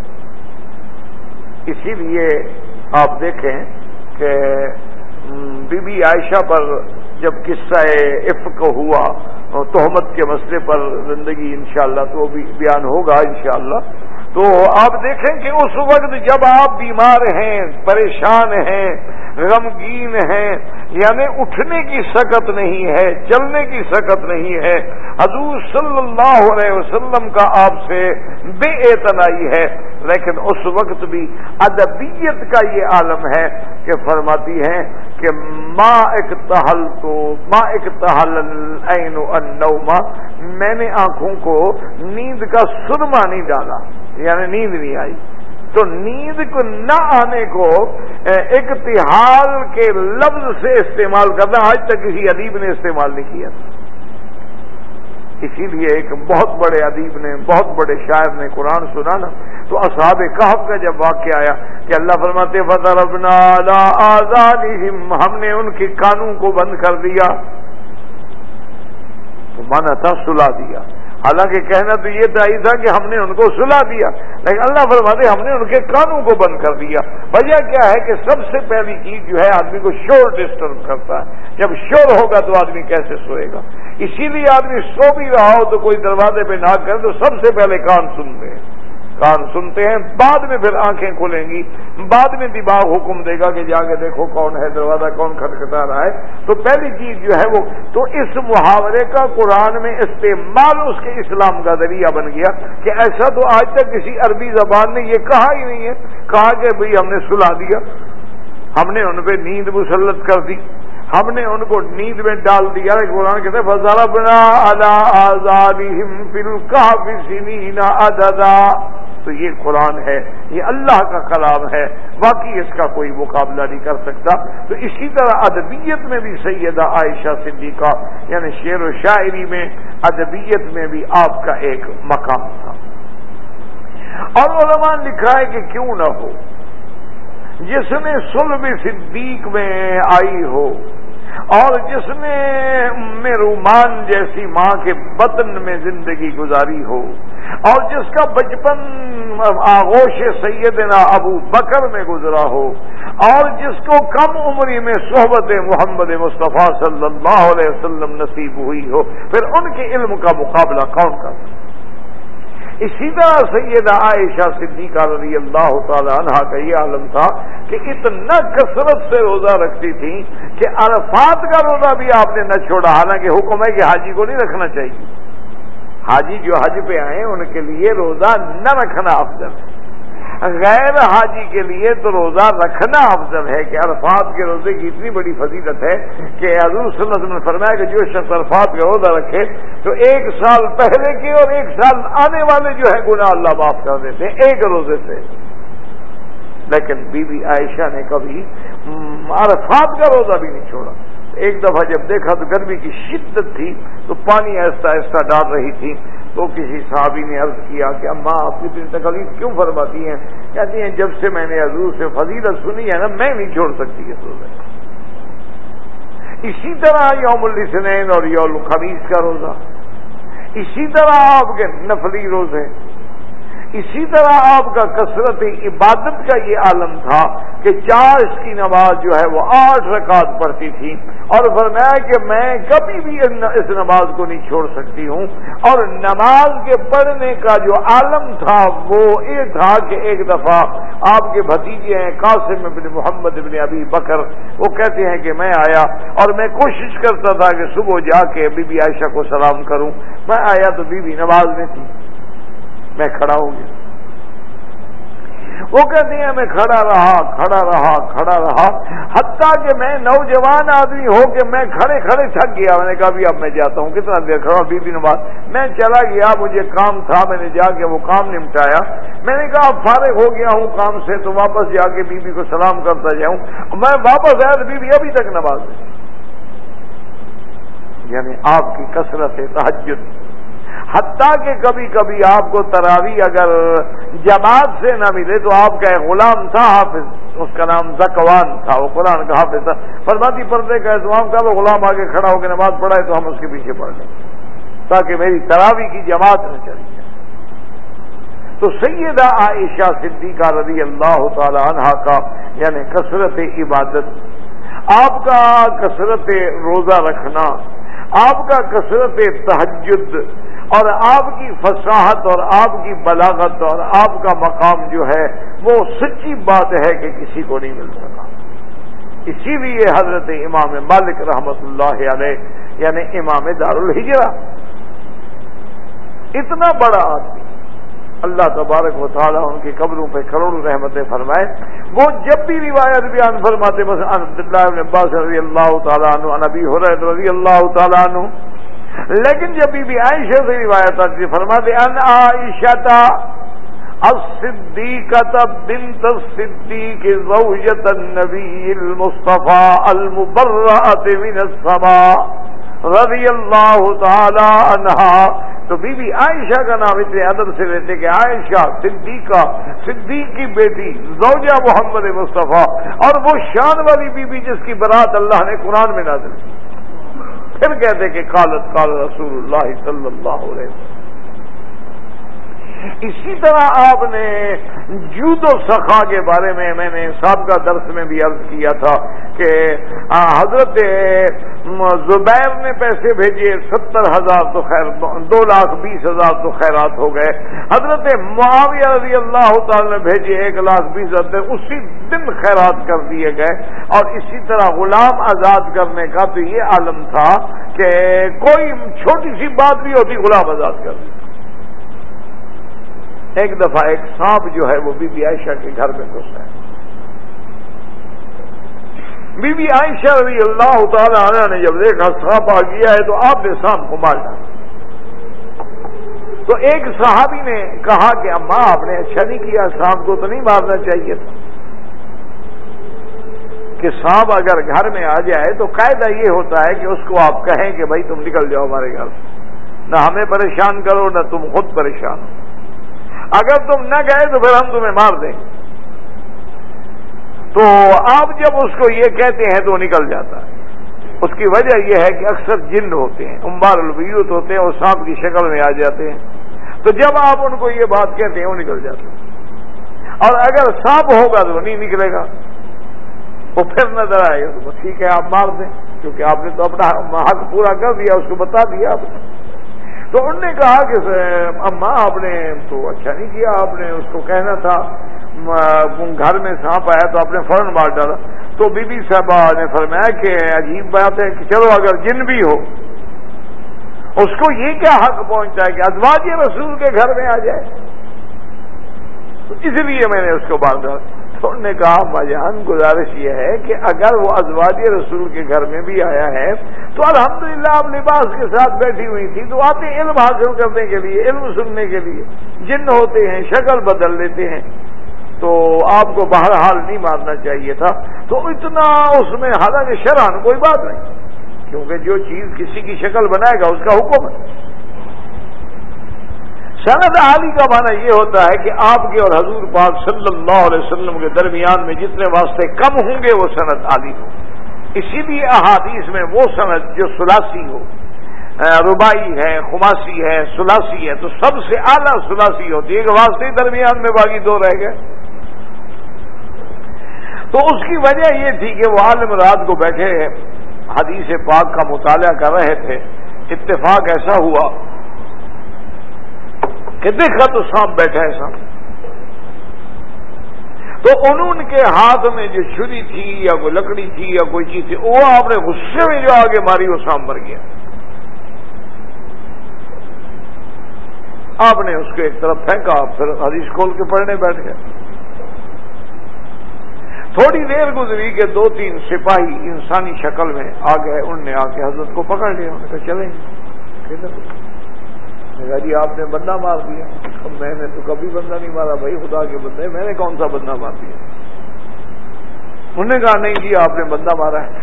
اسی لیے آپ دیکھیں کہ بی بی عائشہ پر جب قصہ افک ہوا تہمت کے مسئلے پر زندگی انشاءاللہ تو وہ بھی بیان ہوگا انشاءاللہ. تو آپ دیکھیں کہ اس وقت جب آپ بیمار ہیں، پریشان ہیں، غمگین ہیں، یعنی اٹھنے کی سکت نہیں ہے، چلنے کی سکت نہیں ہے، حضور صلی اللہ علیہ وسلم کا آپ سے بے اعتنائی ہے، لیکن اس وقت بھی ادبیت کا یہ عالم ہے کہ فرماتی ہیں کہ ما اکتحل العین النوم، میں نے آنکھوں کو نیند کا سرما نہیں ڈالا، یعنی نیند نہیں آئی. تو نیند کو نہ آنے کو اکتحال کے لفظ سے استعمال کرنا آج تک کسی ادیب نے استعمال نہیں کیا. اسی لیے ایک بہت بڑے ادیب نے، بہت بڑے شاعر نے قرآن سنانا تو اصحاب کہف کا جب واقعہ آیا کہ اللہ فرماتے فَضَرَبْنَا عَلَىٰ آذَانِهِمْ، ہم نے ان کے کانوں کو بند کر دیا. تو مانا تھا سلا دیا، حالانکہ کہنا تو یہ تھا کہ ہم نے ان کو سلا دیا، لیکن اللہ فرماتے ہم نے ان کے کانوں کو بند کر دیا. وجہ کیا ہے کہ سب سے پہلی چیز جو ہے آدمی کو شور ڈسٹرب کرتا ہے، جب شور ہوگا تو آدمی کیسے سوئے گا. اسی لیے آدمی سو بھی رہا ہو تو کوئی دروازے پہ ناک کرے تو سب سے پہلے کان سن لے، کان سنتے ہیں، بعد میں پھر آنکھیں کھلیں گی، بعد میں دماغ حکم دے گا کہ جا کے دیکھو کون ہے دروازہ، کون کھٹکھٹا رہا ہے۔ تو پہلی چیز جو ہے وہ تو اس محاورے کا قرآن میں استعمال اس کے اسلام کا ذریعہ بن گیا کہ ایسا تو آج تک کسی عربی زبان نے یہ کہا ہی نہیں ہے۔ کہا کہ بھئی ہم نے سلا دیا، ہم نے ان پہ نیند مسلط کر دی، ہم نے ان کو نیند میں ڈال دیا۔ قرآن کہتے ہیں فَضَرَبْنَا عَلَىٰ آذَانِهِمْ فِي الْكَهْفِ سِنِينَ عَدَدًا۔ تو یہ قرآن ہے، یہ اللہ کا کلام ہے، باقی اس کا کوئی مقابلہ نہیں کر سکتا۔ تو اسی طرح ادبیت میں بھی سیدہ عائشہ صدیقہ یعنی شعر و شاعری میں، ادبیت میں بھی آپ کا ایک مقام تھا۔ اور علماء نے لکھا ہے کہ کیوں نہ ہو، جس نے صلب صدیق میں آئی ہو اور جس نے ام رومان جیسی ماں کے بطن میں زندگی گزاری ہو اور جس کا بچپن آغوش سیدنا ابو بکر میں گزرا ہو اور جس کو کم عمری میں صحبت محمد مصطفیٰ صلی اللہ علیہ وسلم نصیب ہوئی ہو، پھر ان کے علم کا مقابلہ کون کر سکتا؟ اسی طرح سیدہ عائشہ صدیقہ رضی اللہ تعالی عنہا کا یہ عالم تھا کہ اتنا کثرت سے روزہ رکھتی تھی کہ عرفات کا روزہ بھی آپ نے نہ چھوڑا، حالانکہ حکم ہے کہ حاجی کو نہیں رکھنا چاہیے، حاجی جو حج پہ آئے ان کے لیے روزہ نہ رکھنا افضل ہے، غیر حاجی کے لیے تو روزہ رکھنا افضل ہے کہ عرفات کے روزے کی اتنی بڑی فضیلت ہے کہ حضور صلی اللہ علیہ وسلم نے فرمایا کہ جو شخص عرفات کا روزہ رکھے تو 1 سال پہلے کے اور 1 سال آنے والے جو ہے گناہ اللہ معاف کر دیتے ہیں ایک روزے سے۔ لیکن بی بی عائشہ نے کبھی عرفات کا روزہ بھی نہیں چھوڑا۔ ایک دفعہ جب دیکھا تو گرمی کی شدت تھی تو پانی آہستہ آہستہ ڈال رہی تھی، تو کسی صحابی نے عرض کیا کہ اماں آپ کی اتنی تکلیف کیوں فرماتی ہیں؟ کہتی ہیں جب سے میں نے حضور سے فضیلت سنی ہے نا میں نہیں چھوڑ سکتی اس روزے۔ اسی طرح یوم الاثنین اور یوم الخمیس کا روزہ، اسی طرح آپ کے نفلی روزے، اسی طرح آپ کا کثرت عبادت کا یہ عالم تھا کہ چاشت کی نماز جو ہے وہ 8 رکعت پڑھتی تھی، اور فرمایا کہ میں کبھی بھی اس نماز کو نہیں چھوڑ سکتی ہوں۔ اور نماز کے پڑھنے کا جو عالم تھا وہ یہ تھا کہ ایک دفعہ آپ کے بھتیجے ہیں قاسم بن محمد بن ابی بکر، وہ کہتے ہیں کہ میں آیا اور میں کوشش کرتا تھا کہ صبح جا کے بی بی عائشہ کو سلام کروں، میں آیا تو بی بی نماز میں تھی، میں کھڑا ہو گیا۔ وہ کہتی ہیں میں کھڑا رہا حتیٰ کہ میں نوجوان آدمی ہو کہ میں کھڑے تھک گیا۔ میں نے کہا بھی اب میں جاتا ہوں، کتنا دیر کھڑا بی بی نماز، میں چلا گیا، مجھے کام تھا، میں نے جا کے وہ کام نمٹایا، میں نے کہا اب فارغ ہو گیا ہوں کام سے تو واپس جا کے بی بی کو سلام کرتا جاؤں۔ میں واپس آیا تو بی بی ابھی تک نماز میں، یعنی آپ کی کثرت تہجد، حتیٰ کہ کبھی کبھی آپ کو تراویح اگر جماعت سے نہ ملے تو آپ کا ایک غلام تھا حافظ، اس کا نام زکوان تھا، وہ قرآن کا حافظ تھا، فرماتی پردے کا اہتمام کا، وہ غلام آگے کھڑا ہو کے نماز پڑھائے تو ہم اس کے پیچھے پڑھ لیں تاکہ میری تراویح کی جماعت نہ چلی جائے۔ تو سیدہ عائشہ صدیقہ رضی اللہ تعالی عنہا کا یعنی کثرت عبادت، آپ کا کثرت روزہ رکھنا، آپ کا کثرت تہجد، اور آپ کی فصاحت اور آپ کی بلاغت اور آپ کا مقام جو ہے وہ سچی بات ہے کہ کسی کو نہیں مل سکا۔ اسی لیے حضرت امام مالک رحمت اللہ علیہ یعنی امام دار الہجرہ، اتنا بڑا آدمی، اللہ تبارک و تعالیٰ ان کی قبروں پہ کروڑوں رحمتیں فرمائے، وہ جب بھی روایت بیان فرماتے بس عبداللہ بن عباس رضی اللہ تعالیٰ عنہ، عن ابی ہریرہ رضی اللہ تعالیٰ عنہ، لیکن جب بی بی عائشہ سے روایت آتی فرماتے ان عائشہ الصدیقہ بنت الصدیق زوجۃ النبی المصطفى المبرأۃ من السماء رضی اللہ تعالی عنہا۔ تو بی بی عائشہ کا نام اتنے ادب سے لیتے کہ عائشہ صدیقہ، صدیق کی بیٹی، زوجہ محمد مصطفیٰ، اور وہ شان والی بی بی جس کی برات اللہ نے قرآن میں نازل کی۔ پھر کہتے کہ قال رسول اللہ صلی اللہ علیہ وسلم۔ اسی طرح آپ نے جود و سخا کے بارے میں نے سابقہ درس میں بھی عرض کیا تھا کہ حضرت زبیر نے پیسے بھیجے 70,000 تو خیر 2,20,000 تو خیرات ہو گئے. حضرت معاویہ رضی اللہ تعالی نے بھیجے 1,20,000 اسی دن خیرات کر دیے گئے. اور اسی طرح غلام آزاد کرنے کا تو یہ عالم تھا کہ کوئی چھوٹی سی بات بھی ہوتی غلام آزاد کر دی. ایک دفعہ ایک سانپ جو ہے وہ بی بی عائشہ کے گھر میں گھسا ہے. بی بی عائشہ رضی اللہ تعالی عنہ نے جب دیکھا سانپ آ گیا ہے تو آپ نے سانپ کو مار ڈالا. تو ایک صحابی نے کہا کہ اماں آپ نے اچھا نہیں کیا, سانپ کو تو نہیں مارنا چاہیے تھا. کہ سانپ اگر گھر میں آ جائے تو قاعدہ یہ ہوتا ہے کہ اس کو آپ کہیں کہ بھائی تم نکل جاؤ ہمارے گھر سے, نہ ہمیں پریشان کرو نہ تم خود پریشان ہو. اگر تم نہ گئے تو پھر ہم تمہیں مار دیں. تو آپ جب اس کو یہ کہتے ہیں تو وہ نکل جاتا ہے. اس کی وجہ یہ ہے کہ اکثر جن ہوتے ہیں, امبار البیوت ہوتے ہیں, اور سانپ کی شکل میں آ جاتے ہیں. تو جب آپ ان کو یہ بات کہتے ہیں وہ نکل جاتے ہیں. اور اگر سانپ ہوگا تو نہیں نکلے گا, وہ پھر نظر آئے گا تو ٹھیک ہے آپ مار دیں, کیونکہ آپ نے تو اپنا حق پورا کر دیا, اس کو بتا دیا آپ نے. تو انہوں نے کہا کہ اماں آپ نے تو اچھا نہیں کیا, آپ نے اس کو کہنا تھا گھر میں سانپ آیا تو آپ نے فوراً مار ڈالا. تو بی بی صاحبہ نے فرمایا کہ عجیب بات ہے کہ چلو اگر جن بھی ہو اس کو یہ کیا حق پہنچتا ہے کہ ازواج رسول کے گھر میں آ جائے, تو اس لیے میں نے اس کو مار ڈالا. تو انہوں نے کہا ماجان گزارش یہ ہے کہ اگر وہ ازواج رسول کے گھر میں بھی آیا ہے تو الحمدللہ آپ لباس کے ساتھ بیٹھی ہوئی تھی, تو آتے علم حاصل کرنے کے لیے, علم سننے کے لیے. جن ہوتے ہیں شکل بدل لیتے ہیں, تو آپ کو بہرحال نہیں مارنا چاہیے تھا. تو اتنا اس میں حالانکہ شرعاً کوئی بات نہیں, کیونکہ جو چیز کسی کی شکل بنائے گا اس کا حکم ہے. سند عالی کا معنی یہ ہوتا ہے کہ آپ کے اور حضور پاک صلی اللہ علیہ وسلم کے درمیان میں جتنے واسطے کم ہوں گے وہ سند عالی ہو. اسی لیے احادیث میں وہ سند جو ثلاثی ہو, رباعی ہے, خماسی ہے, ثلاثی ہے, تو سب سے اعلیٰ ثلاثی ہوتی ہے کہ واسطے درمیان میں باقی دو رہ گئے. تو اس کی وجہ یہ تھی کہ وہ عالم رات کو بیٹھے حدیث پاک کا مطالعہ کر رہے تھے. اتفاق ایسا ہوا کہ دیکھا تو سانپ بیٹھا ہے سانپ. تو انہوں کے ہاتھ میں جو چھری تھی یا کوئی لکڑی تھی یا کوئی چیز تھی, وہ آپ نے غصے میں جو آگے ماری وہ سانپ مر گیا. آپ نے اس کو ایک طرف پھینکا, پھر حدیث کھول کے پڑھنے بیٹھ گئے. تھوڑی دیر گزری کہ 2-3 سپاہی انسانی شکل میں آ گئے. انہوں نے آ کے حضرت کو پکڑ لیا. انہوں نے کہا چلیں کدھر؟ جی آپ نے بندہ مار دیا. میں نے تو کبھی بندہ نہیں مارا بھائی, خدا کے بندے, میں نے کون سا بندہ مار دیا. انہوں نے کہا نہیں جی آپ نے بندہ مارا ہے.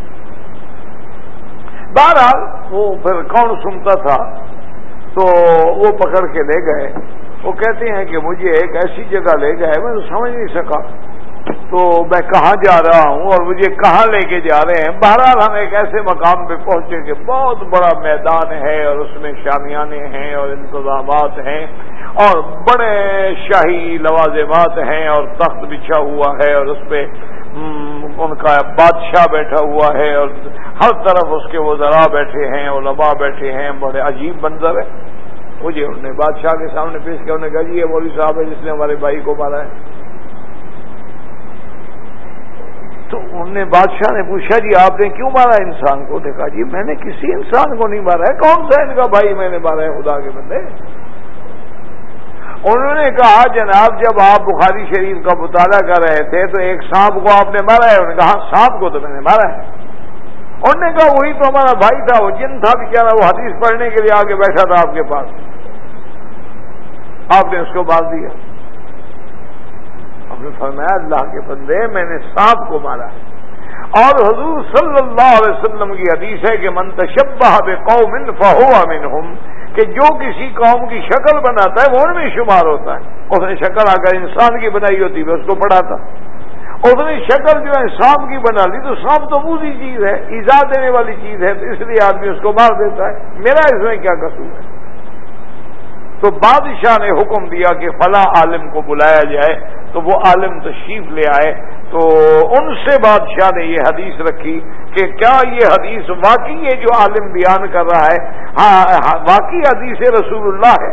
بہرحال وہ پھر کون سنتا تھا, تو وہ پکڑ کے لے گئے. وہ کہتے ہیں کہ مجھے ایک ایسی جگہ لے گئے میں تو سمجھ نہیں سکا تو میں کہاں جا رہا ہوں اور مجھے کہاں لے کے جا رہے ہیں. بہرحال ہم ایک ایسے مقام پہ پہنچے کہ بہت بڑا میدان ہے اور اس میں شامیانے ہیں اور انتظامات ہیں اور بڑے شاہی لوازمات ہیں اور تخت بچھا ہوا ہے اور اس پہ ان کا بادشاہ بیٹھا ہوا ہے اور ہر طرف اس کے وزراء بیٹھے ہیں, علماء بیٹھے ہیں. بڑے عجیب منظر ہے. مجھے انہوں نے بادشاہ کے سامنے پیش کیا. انہوں نے کہا جی یہ مولوی صاحب ہے جس نے ہمارے بھائی کو مارا ہے. تو انہوں نے بادشاہ نے پوچھا جی آپ نے کیوں مارا انسان کو؟ دیکھا جی میں نے کسی انسان کو نہیں مارا ہے, کون سا ان کا بھائی میں نے مارا ہے خدا کے بندے. انہوں نے کہا جناب جب آپ بخاری شریف کا مطالعہ کر رہے تھے تو ایک سانپ کو آپ نے مارا ہے. انہوں نے کہا سانپ کو تو میں نے مارا ہے. انہوں نے کہا وہی تو ہمارا بھائی تھا, وہ جن تھا بیچارہ, وہ حدیث پڑھنے کے لیے آگے بیٹھا تھا آپ کے پاس, آپ نے اس کو مار دیا. ہم نے فرمایا اللہ کے بندے میں نے سانپ کو مارا ہے. اور حضور صلی اللہ علیہ وسلم کی حدیث ہے کہ من تشبہ بقوم فہو منہم, کہ جو کسی قوم کی شکل بناتا ہے وہ ان میں شمار ہوتا ہے. اس نے شکل اگر انسان کی بنائی ہوتی ہے اس کو پڑھاتا. اس نے شکل جو ہے سانپ کی بنا لی تو سانپ تو موذی چیز ہے, ایذا دینے والی چیز ہے, تو اس لیے آدمی اس کو مار دیتا ہے. میرا اس میں کیا قصور ہے؟ تو بادشاہ نے حکم دیا کہ فلاں عالم کو بلایا جائے، تو وہ عالم تشریف لے آئے، تو ان سے بادشاہ نے یہ حدیث رکھی کہ کیا یہ حدیث واقعی ہے جو عالم بیان کر رہا ہے؟ ہاں واقعی حدیث رسول اللہ ہے؟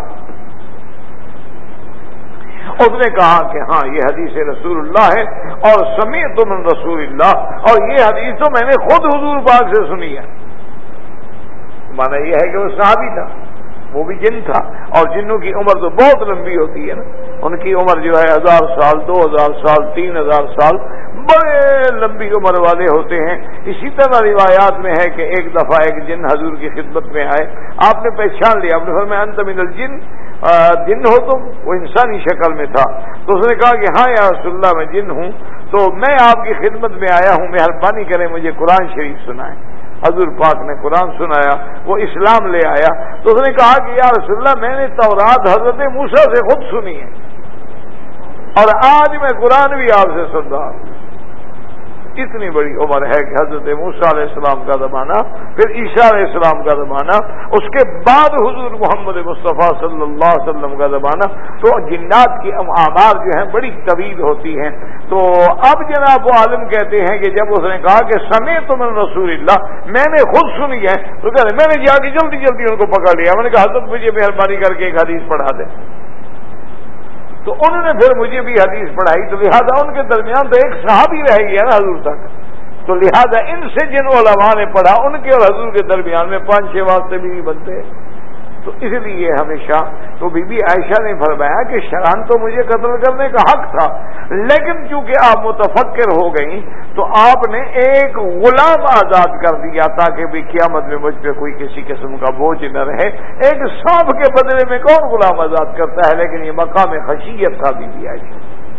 اس نے کہا کہ ہاں یہ حدیث رسول اللہ ہے، اور سمعت من رسول اللہ، اور یہ حدیث تو میں نے خود حضور پاک سے سنی ہے۔ مانا یہ ہے کہ وہ صحابی تھا، وہ بھی جن تھا، اور جنوں کی عمر تو بہت لمبی ہوتی ہے نا، ان کی عمر جو ہے 1000 سال 2000 سال 3000 سال، بڑے لمبی عمر والے ہوتے ہیں۔ اسی طرح روایات میں ہے کہ ایک دفعہ ایک جن حضور کی خدمت میں آئے، آپ نے پہچان لیا، آپ نے فرمایا انت من الجن، جن ہو تم؟ وہ انسانی شکل میں تھا، تو اس نے کہا کہ ہاں یا رسول اللہ میں جن ہوں، تو میں آپ کی خدمت میں آیا ہوں، مہربانی کریں مجھے قرآن شریف سنائیں۔ حضور پاک نے قرآن سنایا، وہ اسلام لے آیا، تو اس نے کہا کہ یا رسول اللہ میں نے تورات حضرت موسیٰ سے خود سنی ہے، اور آج میں قرآن بھی آپ سے سن رہا ہوں۔ اتنی بڑی عمر ہے کہ حضرت موسیٰ علیہ السلام کا زمانہ، پھر عیسیٰ علیہ السلام کا زمانہ، اس کے بعد حضور محمد مصطفیٰ صلی اللہ علیہ وسلم کا زمانہ، تو جنات کی اعمار جو ہیں بڑی طویل ہوتی ہیں۔ تو اب جناب وہ عالم کہتے ہیں کہ جب اس نے کہا کہ سمعت من رسول اللہ، میں نے خود سنی ہے، تو کہتے ہیں میں نے جا کے جلدی جلدی ان کو پکڑ لیا، میں نے کہا حضرت مجھے مہربانی کر کے ایک حدیث پڑھا دیں، تو انہوں نے پھر مجھے بھی حدیث پڑھائی، تو لہذا ان کے درمیان تو ایک صحابی رہ گیا نا حضور تک، تو لہذا ان سے جن علماء نے پڑھا ان کے اور حضور کے درمیان میں 5-6 واسطے بھی نہیں بنتے، تو اس لیے ہمیشہ تو بی بی عائشہ نے فرمایا کہ شرعاً تو مجھے قتل کرنے کا حق تھا، لیکن چونکہ آپ متفکر ہو گئیں تو آپ نے ایک غلام آزاد کر دیا تاکہ بھی قیامت میں مجھ پہ کوئی کسی قسم کا بوجھ نہ رہے۔ ایک سانپ کے بدلے میں کون غلام آزاد کرتا ہے، لیکن یہ مقام خشیت تھا بی بی عائشہ۔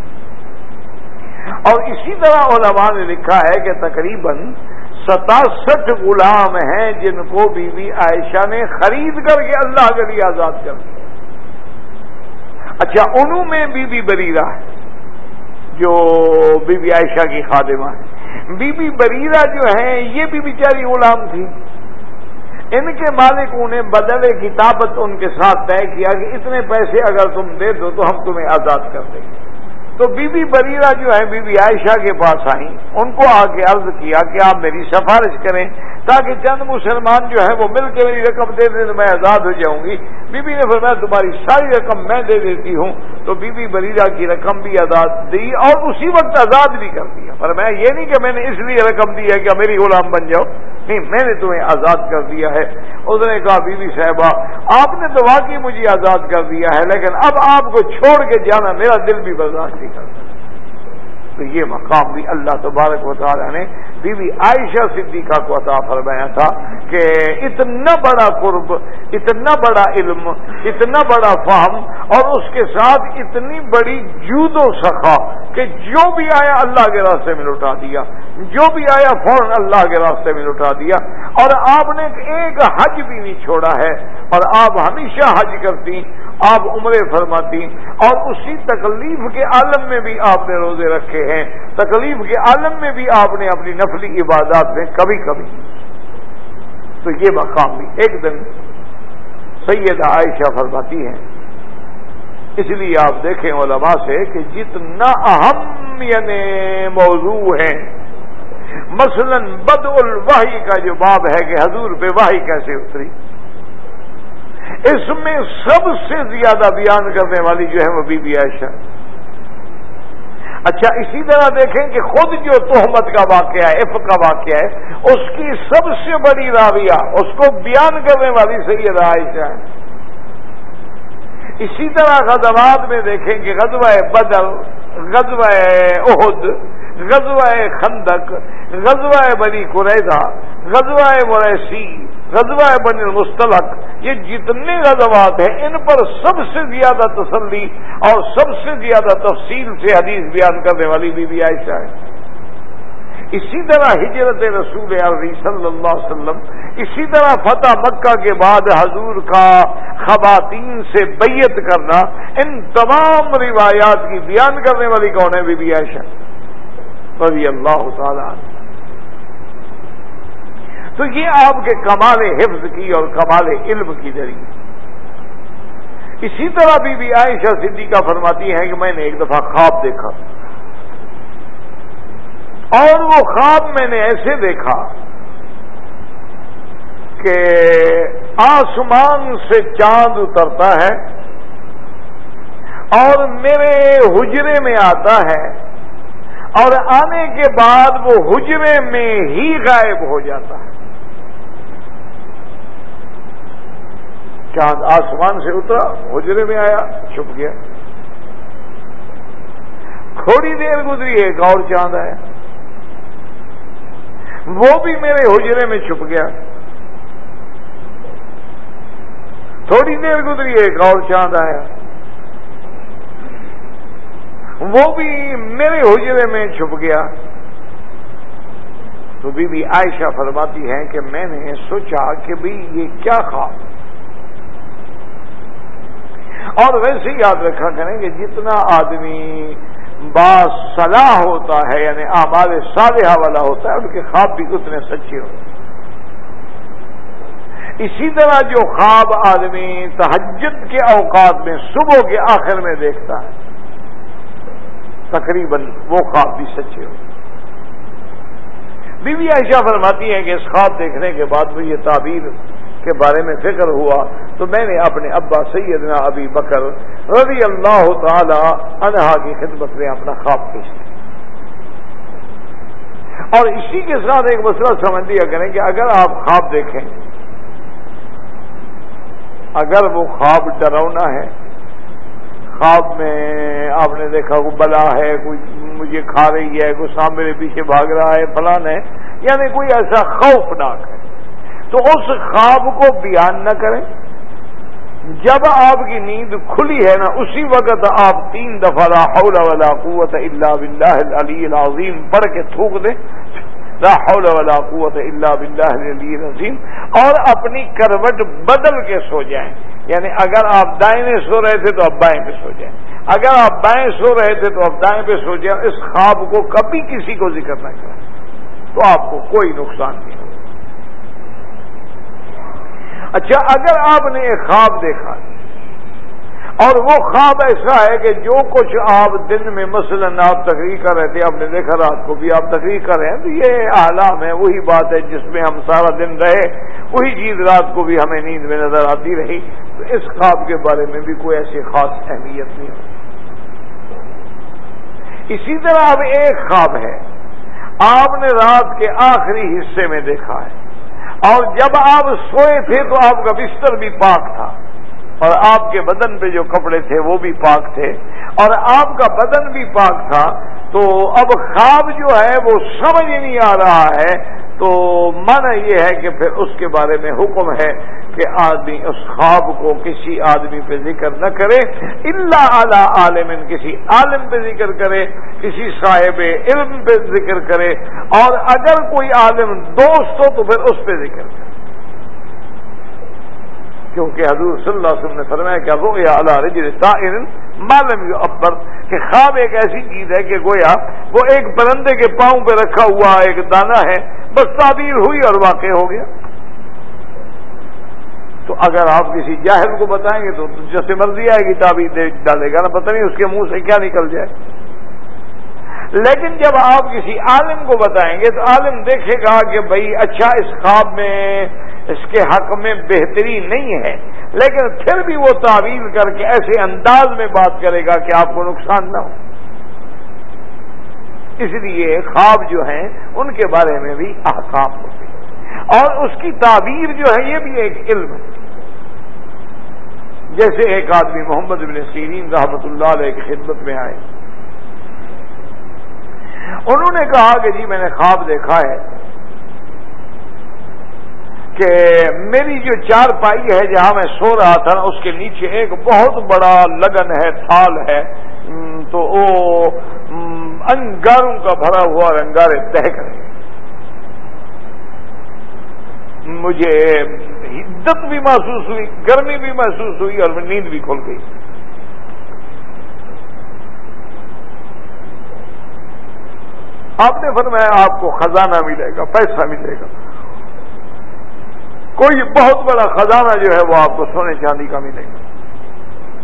اور اسی طرح علماء نے لکھا ہے کہ تقریباً 67 غلام ہیں جن کو بی بی عائشہ نے خرید کر کے اللہ کے لیے آزاد کر دیا۔ اچھا، انہوں میں بی بی بریرہ ہے جو بی بی عائشہ کی خادمہ ہے۔ بی بی بریرہ جو ہیں یہ بھی بیچاری غلام تھی، ان کے مالکوں نے بدل کتابت ان کے ساتھ طے کیا کہ اتنے پیسے اگر تم دے دو تو ہم تمہیں آزاد کر دیں گے۔ تو بی بی بریرہ جو ہے بی بی عائشہ کے پاس آئیں، ان کو آ کے عرض کیا کہ آپ میری سفارش کریں تاکہ چند مسلمان جو ہیں وہ مل کے میری رقم دے دیں تو میں آزاد ہو جاؤں گی۔ بی بی نے فرمایا تمہاری ساری رقم میں دے دیتی ہوں، تو بی بی بریرہ کی رقم بھی آزاد دی اور اسی وقت آزاد بھی کر دیا۔ فرمایا یہ نہیں کہ میں نے اس لیے رقم دی ہے کہ میری غلام بن جاؤ، نہیں، میں نے تمہیں آزاد کر دیا ہے۔ اس نے کہا بی بی صاحبہ آپ نے تو واقعی مجھے آزاد کر دیا ہے، لیکن اب آپ کو چھوڑ کے جانا میرا دل بھی برداشت نہیں کرتا۔ تو یہ مقام بھی اللہ تبارک و تعالی نے بی بی عائشہ صدیقہ کو عطا فرمایا تھا کہ اتنا بڑا قرب، اتنا بڑا علم، اتنا بڑا فہم، اور اس کے ساتھ اتنی بڑی جود و سخا کہ جو بھی آیا اللہ کے راستے میں لٹا دیا، جو بھی آیا فوراً اللہ کے راستے میں لٹا دیا۔ اور آپ نے ایک حج بھی نہیں چھوڑا ہے، اور آپ ہمیشہ حج کرتی، آپ عمرے فرماتی، اور اسی تکلیف کے عالم میں بھی آپ نے روزے رکھے ہیں، تکلیف کے عالم میں بھی آپ نے اپنی نفلی عبادات میں کبھی کبھی۔ تو یہ مقام بھی ایک دن سیدہ عائشہ فرماتی ہیں، اس لیے آپ دیکھیں علماء سے کہ جتنا اہم یعنی موضوع ہے، مثلا بدء الوحی کا جو باب ہے کہ حضور پہ وحی کیسے اتری، اس میں سب سے زیادہ بیان کرنے والی جو ہے وہ بی بی عائشہ۔ اچھا، اسی طرح دیکھیں کہ خود جو تہمت کا واقعہ ہے، عفق کا واقعہ ہے، اس کی سب سے بڑی راویہ، اس کو بیان کرنے والی سیدہ عائشہ ہے۔ اسی طرح غزوات میں دیکھیں کہ غزوہ بدر، غزوہ احد، غزوہ خندق، غزوہ بنی قریظہ، غزوہ مریسی، غزوہ بنی المصطلق، یہ جتنے غزوات ہیں ان پر سب سے زیادہ تسلی اور سب سے زیادہ تفصیل سے حدیث بیان کرنے والی بی بی عائشہ ہے۔ اسی طرح ہجرت رسول عربی صلی اللہ علیہ وسلم، اسی طرح فتح مکہ کے بعد حضور کا خواتین سے بیعت کرنا، ان تمام روایات کی بیان کرنے والی کون ہے؟ بی بی عائشہ رضی اللہ تعالی عنہ۔ تو یہ آپ کے کمال حفظ کی اور کمال علم کی ذریعے۔ اسی طرح بی عائشہ صدیقہ فرماتی ہیں کہ میں نے ایک دفعہ خواب دیکھا، اور وہ خواب میں نے ایسے دیکھا کہ آسمان سے چاند اترتا ہے اور میرے حجرے میں آتا ہے، اور آنے کے بعد وہ حجرے میں ہی غائب ہو جاتا ہے۔ چاند آسمان سے اترا، حجرے میں آیا، چھپ گیا۔ تھوڑی دیر گزری، ایک اور چاند آیا، وہ بھی میرے حجرے میں چھپ گیا۔ تھوڑی دیر گزری، ایک اور چاند آیا، وہ بھی میرے حجرے میں چھپ گیا۔ تو بی عائشہ فرماتی ہیں کہ میں نے سوچا کہ بھئی یہ کیا خواب، اور ویسے یاد رکھا کریں کہ جتنا آدمی باصلاح ہوتا ہے، یعنی اعمال صالحہ والا ہوتا ہے، ان کے خواب بھی اتنے سچے ہوتے ہیں۔ اسی طرح جو خواب آدمی تہجد کے اوقات میں صبح کے آخر میں دیکھتا ہے، تقریباً وہ خواب بھی سچے ہوتے ہیں۔ بی عائشہ فرماتی ہیں کہ اس خواب دیکھنے کے بعد مجھے تعبیر کے بارے میں فکر ہوا، تو میں نے اپنے ابا سیدنا ابی بکر رضی اللہ تعالی عنہ کی خدمت میں اپنا خواب پیش کیا۔ اور اسی کے ساتھ ایک مسئلہ سمجھ لیا کریں کہ اگر آپ خواب دیکھیں، اگر وہ خواب ڈراؤنا ہے، خواب میں آپ نے دیکھا کوئی بلا ہے، کوئی مجھے کھا رہی ہے، کوئی سامنے میرے پیچھے بھاگ رہا ہے، فلان ہے، یعنی کوئی ایسا خوفناک ہے، تو اس خواب کو بیان نہ کریں۔ جب آپ کی نیند کھلی ہے نا، اسی وقت آپ 3 دفعہ لا حول ولا قوت الا باللہ العلی العظیم پڑھ کے تھوک دیں، لا حول ولا قوت الا باللہ العلی العظیم، اور اپنی کروٹ بدل کے سو جائیں۔ یعنی اگر آپ دائیں سو رہے تھے تو آپ بائیں پہ سو جائیں، اگر آپ بائیں سو رہے تھے تو آپ دائیں پہ سو جائیں۔ اس خواب کو کبھی کسی کو ذکر نہ کریں، تو آپ کو کوئی نقصان نہیں ہوگا۔ اچھا، اگر آپ نے ایک خواب دیکھا اور وہ خواب ایسا ہے کہ جو کچھ آپ دن میں مثلا آپ تقریر کر رہے تھے، آپ نے دیکھا رات کو بھی آپ تقریر کر رہے ہیں، تو یہ احلام ہے، وہی بات ہے جس میں ہم سارا دن رہے، وہی چیز رات کو بھی ہمیں نیند میں نظر آتی رہی، تو اس خواب کے بارے میں بھی کوئی ایسی خاص اہمیت نہیں ہوتی۔ اسی طرح اب ایک خواب ہے، آپ نے رات کے آخری حصے میں دیکھا ہے، اور جب آپ سوئے تھے تو آپ کا بستر بھی پاک تھا، اور آپ کے بدن پہ جو کپڑے تھے وہ بھی پاک تھے، اور آپ کا بدن بھی پاک تھا، تو اب خواب جو ہے وہ سمجھ نہیں آ رہا ہے، تو معنی یہ ہے کہ پھر اس کے بارے میں حکم ہے کہ آدمی اس خواب کو کسی آدمی پہ ذکر نہ کرے، الا علی عالم، کسی عالم پہ ذکر کرے، کسی صاحب علم پہ ذکر کرے، اور اگر کوئی عالم دوست ہو تو پھر اس پہ ذکر کرے، کیونکہ حضور صلی اللہ علیہ وسلم نے فرمایا کہ رؤیا علی رجل طائر ما لم یعبر، کہ خواب ایک ایسی چیز ہے کہ گویا وہ ایک پرندے کے پاؤں پہ رکھا ہوا ایک دانہ ہے، بس تعبیر ہوئی اور واقع ہو گیا۔ تو اگر آپ کسی جاہل کو بتائیں گے تو جیسے مرضی آئے گی تعبیر دے ڈالے گا نا، پتہ نہیں اس کے منہ سے کیا نکل جائے۔ لیکن جب آپ کسی عالم کو بتائیں گے تو عالم دیکھے گا کہ بھئی اچھا اس خواب میں اس کے حق میں بہتری نہیں ہے، لیکن پھر بھی وہ تعویل کر کے ایسے انداز میں بات کرے گا کہ آپ کو نقصان نہ ہو۔ اس لیے خواب جو ہیں ان کے بارے میں بھی احکام ہوتے ہیں، اور اس کی تعبیر جو ہے یہ بھی ایک علم ہے۔ جیسے ایک آدمی محمد بن سیرین رحمۃ اللہ علیہ کی خدمت میں آئے، انہوں نے کہا کہ جی میں نے خواب دیکھا ہے کہ میری جو چارپائی ہے جہاں میں سو رہا تھا اس کے نیچے ایک بہت بڑا لگن ہے، تھال ہے، تو وہ انگاروں کا بھرا ہوا اور انگارے دہک رہے۔ مجھے حدت بھی محسوس ہوئی، گرمی بھی محسوس ہوئی، اور نیند بھی کھل گئی۔ آپ نے فرمایا آپ کو خزانہ ملے گا، پیسہ ملے گا، کوئی بہت بڑا خزانہ جو ہے وہ آپ کو سونے چاندی کا ملے گا۔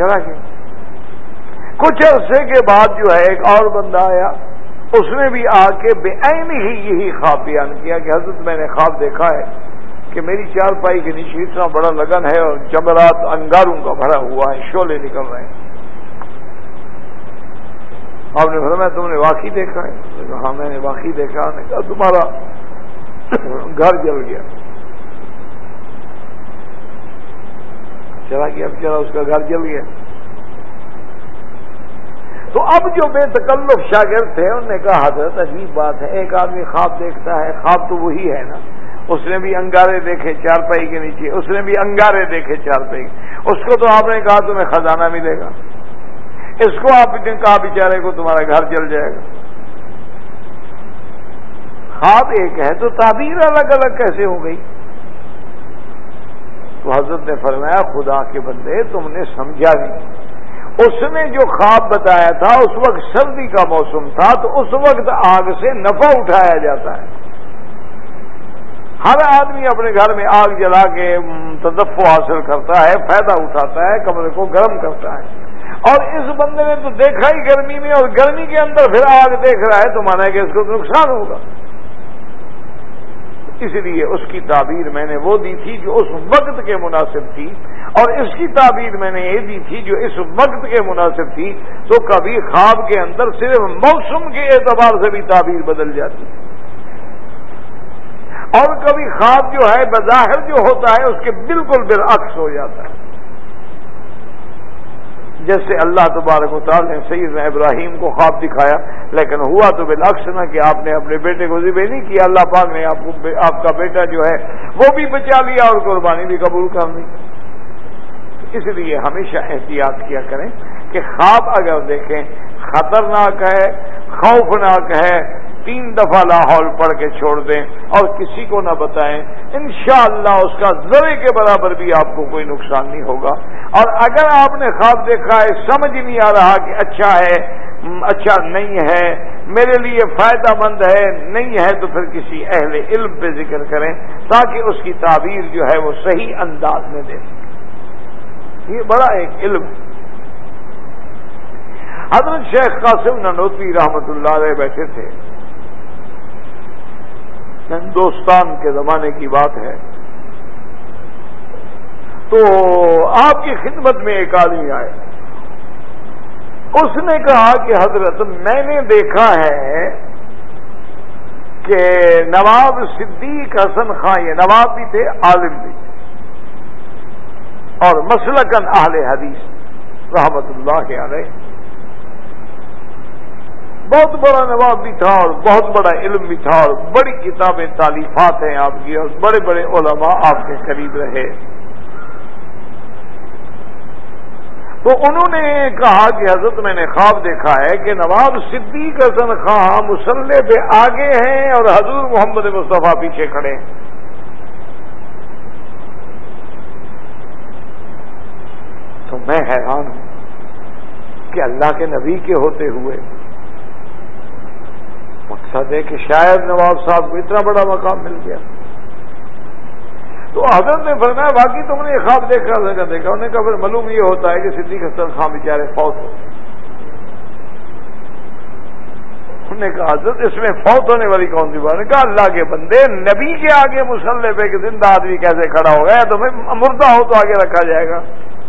چلا گیا۔ کچھ عرصے کے بعد جو ہے ایک اور بندہ آیا، اس نے بھی آ کے بے عین ہی یہی خواب بیان کیا کہ حضرت میں نے خواب دیکھا ہے کہ میری چارپائی کے نیچے اتنا بڑا لگن ہے اور جمرات انگاروں کا بھرا ہوا ہے، شعلے نکل رہے ہیں۔ آپ نے فرمایا تم نے واقعی دیکھا ہے؟ ہاں میں نے واقعی دیکھا۔ نے کہا تمہارا گھر جل گیا۔ چلا گیا، اب چلا، اس کا گھر جل گیا۔ تو اب جو بے تکلف شاگرد تھے انہوں نے کہا حضرت عجیب بات ہے، ایک آدمی خواب دیکھتا ہے، خواب تو وہی ہے نا، اس نے بھی انگارے دیکھے چارپائی کے نیچے، اس نے بھی انگارے دیکھے چارپائی، اس کو تو آپ نے کہا تمہیں خزانہ ملے گا، اس کو آپ نے کہا بیچارے کو تمہارا گھر جل جائے گا۔ خواب ایک ہے تو تعبیر الگ الگ کیسے ہو گئی؟ تو حضرت نے فرمایا خدا کے بندے تم نے سمجھا نہیں، اس نے جو خواب بتایا تھا اس وقت سردی کا موسم تھا، تو اس وقت آگ سے نفع اٹھایا جاتا ہے، ہر آدمی اپنے گھر میں آگ جلا کے تدفع حاصل کرتا ہے، فائدہ اٹھاتا ہے، کمرے کو گرم کرتا ہے، اور اس بندے نے تو دیکھا ہی گرمی میں، اور گرمی کے اندر پھر آگ دیکھ رہا ہے، تو مانا ہے کہ اس کو نقصان ہوگا۔ اس لیے اس کی تعبیر میں نے وہ دی تھی جو اس وقت کے مناسب تھی، اور اس کی تعبیر میں نے یہ دی تھی جو اس وقت کے مناسب تھی۔ تو کبھی خواب کے اندر صرف موسم کے اعتبار سے بھی تعبیر بدل جاتی ہے، اور کبھی خواب جو ہے بظاہر جو ہوتا ہے اس کے بالکل برعکس ہو جاتا ہے۔ جیسے اللہ تبارک و تعالی نے سیدنا ابراہیم کو خواب دکھایا، لیکن ہوا تو بالعکس نہ کہ آپ نے اپنے بیٹے کو ذبح نہیں کیا، اللہ پاک نے آپ کا بیٹا جو ہے وہ بھی بچا لیا اور قربانی بھی قبول کر لی۔ اس لیے ہمیشہ احتیاط کیا کریں کہ خواب اگر دیکھیں خطرناک ہے، خوفناک ہے، 3 دفعہ لا حول پڑھ کے چھوڑ دیں اور کسی کو نہ بتائیں، انشاءاللہ اس کا ذرے کے برابر بھی آپ کو کوئی نقصان نہیں ہوگا۔ اور اگر آپ نے خواب دیکھا ہے، سمجھ نہیں آ رہا کہ اچھا ہے اچھا نہیں ہے، میرے لیے فائدہ مند ہے نہیں ہے، تو پھر کسی اہل علم پہ ذکر کریں تاکہ اس کی تعبیر جو ہے وہ صحیح انداز میں دے سکیں۔ یہ بڑا ایک علم ہے۔ حضرت شیخ قاسم نانوتوی رحمۃ اللہ علیہ بیٹھے تھے، ہندوستان کے زمانے کی بات ہے، تو آپ کی خدمت میں ایک آدمی آئے، اس نے کہا کہ حضرت میں نے دیکھا ہے کہ نواب صدیق حسن خان، یہ نواب بھی تھے عالم بھی، اور مسلکن اہل حدیث رحمت اللہ علیہ، بہت بڑا نواب بھی تھا اور بہت بڑا علم بھی تھا، اور بڑی کتابیں تالیفات ہیں آپ کی، اور بڑے بڑے علماء آپ کے قریب رہے۔ تو انہوں نے کہا کہ حضرت میں نے خواب دیکھا ہے کہ نواب صدیق حسن خان مصلی پہ آگے ہیں اور حضور محمد مصطفیٰ پیچھے کھڑے ہیں۔ تو میں حیران ہوں کہ اللہ کے نبی کے ہوتے ہوئے مقصد ہے کہ شاید نواب صاحب کو اتنا بڑا مقام مل گیا۔ تو حضرت نے فرمایا واقعی تم نے یہ خواب دیکھا؟ انہوں نے کہا پھر معلوم یہ ہوتا ہے کہ صدیق حسن خان بیچارے فوت ہو۔ انہوں نے کہا حضرت اس میں فوت ہونے والی کون سی بات؟ نے کہا اللہ کے بندے، نبی کے آگے مصلی پہ کہ زندہ آدمی کیسے کھڑا ہوگا؟ یا تو مردہ ہو تو آگے رکھا جائے گا،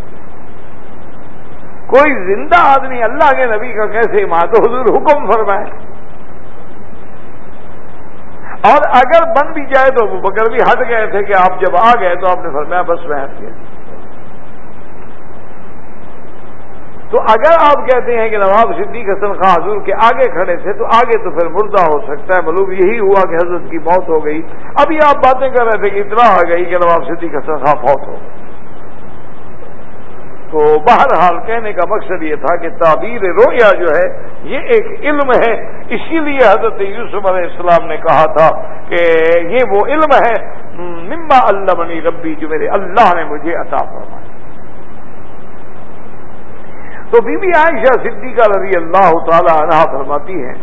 کوئی زندہ آدمی اللہ کے نبی کا کیسے امام؟ تو حضور حکم فرمائے، اور اگر بن بھی جائے تو ابو بکر بھی ہٹ گئے تھے کہ آپ جب آ گئے تو آپ نے فرمایا بس میں ہٹ گیا۔ تو اگر آپ کہتے ہیں کہ نواب صدیق حسن خان حضور کے آگے کھڑے تھے تو آگے تو پھر مردہ ہو سکتا ہے، معلوم یہی ہوا کہ حضرت کی موت ہو گئی۔ ابھی آپ باتیں کر رہے تھے کہ اطلاع آ گئی کہ نواب صدیق حسن خان فوت ہو۔ تو بہرحال کہنے کا مقصد یہ تھا کہ تعبیر رؤیا جو ہے یہ ایک علم ہے، اسی لیے حضرت یوسف علیہ السلام نے کہا تھا کہ یہ وہ علم ہے مما علمنی ربی، جو میرے اللہ نے مجھے عطا فرمایا۔ تو بی بی عائشہ صدیقہ رضی اللہ تعالی عنہا فرماتی ہیں،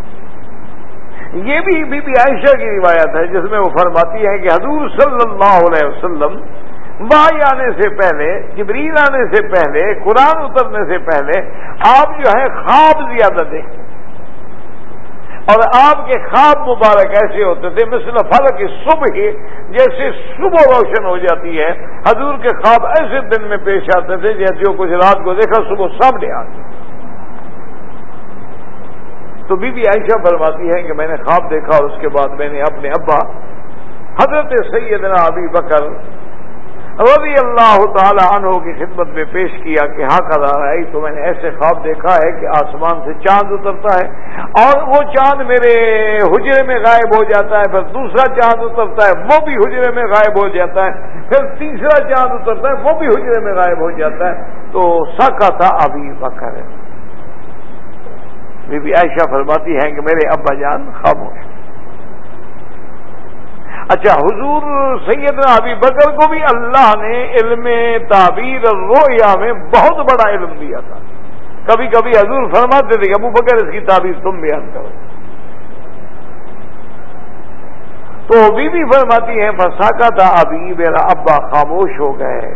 یہ بھی بی بی عائشہ کی روایت ہے جس میں وہ فرماتی ہے کہ حضور صلی اللہ علیہ وسلم وحی آنے سے پہلے، جبریل آنے سے پہلے، قرآن اترنے سے پہلے آپ جو ہے خواب زیادہ دیکھتے، اور آپ کے خواب مبارک ایسے ہوتے تھے مثل فلق صبح، جیسے صبح روشن ہو جاتی ہے، حضور کے خواب ایسے دن میں پیش آتے تھے جیسے جو کچھ رات کو دیکھا صبح سامنے آ گیا۔ تو بی بی عائشہ فرماتی ہے کہ میں نے خواب دیکھا اور اس کے بعد میں نے اپنے ابا حضرت سیدنا ابی بکر رضی اللہ تعالی عنہ کی خدمت میں پیش کیا کہ ہاں قرار آئی تو میں نے ایسے خواب دیکھا ہے کہ آسمان سے چاند اترتا ہے اور وہ چاند میرے حجرے میں غائب ہو جاتا ہے، پھر دوسرا چاند اترتا ہے وہ بھی حجرے میں غائب ہو جاتا ہے، پھر تیسرا چاند اترتا ہے وہ بھی حجرے میں غائب ہو جاتا ہے۔ تو سکت ابی بکر، بی بی عائشہ فرماتی ہیں کہ میرے ابا جان خاموش۔ اچھا، حضور سیدنا ابی بکر کو بھی اللہ نے علم تعبیر الرؤیا میں بہت بڑا علم دیا تھا۔ کبھی کبھی حضور فرماتے تھے کہ ابو بکر اس کی تعبیر تم بیان کرو۔ تو بی بی فرماتی ہیں فسکت ابی، میرا ابا خاموش ہو گئے۔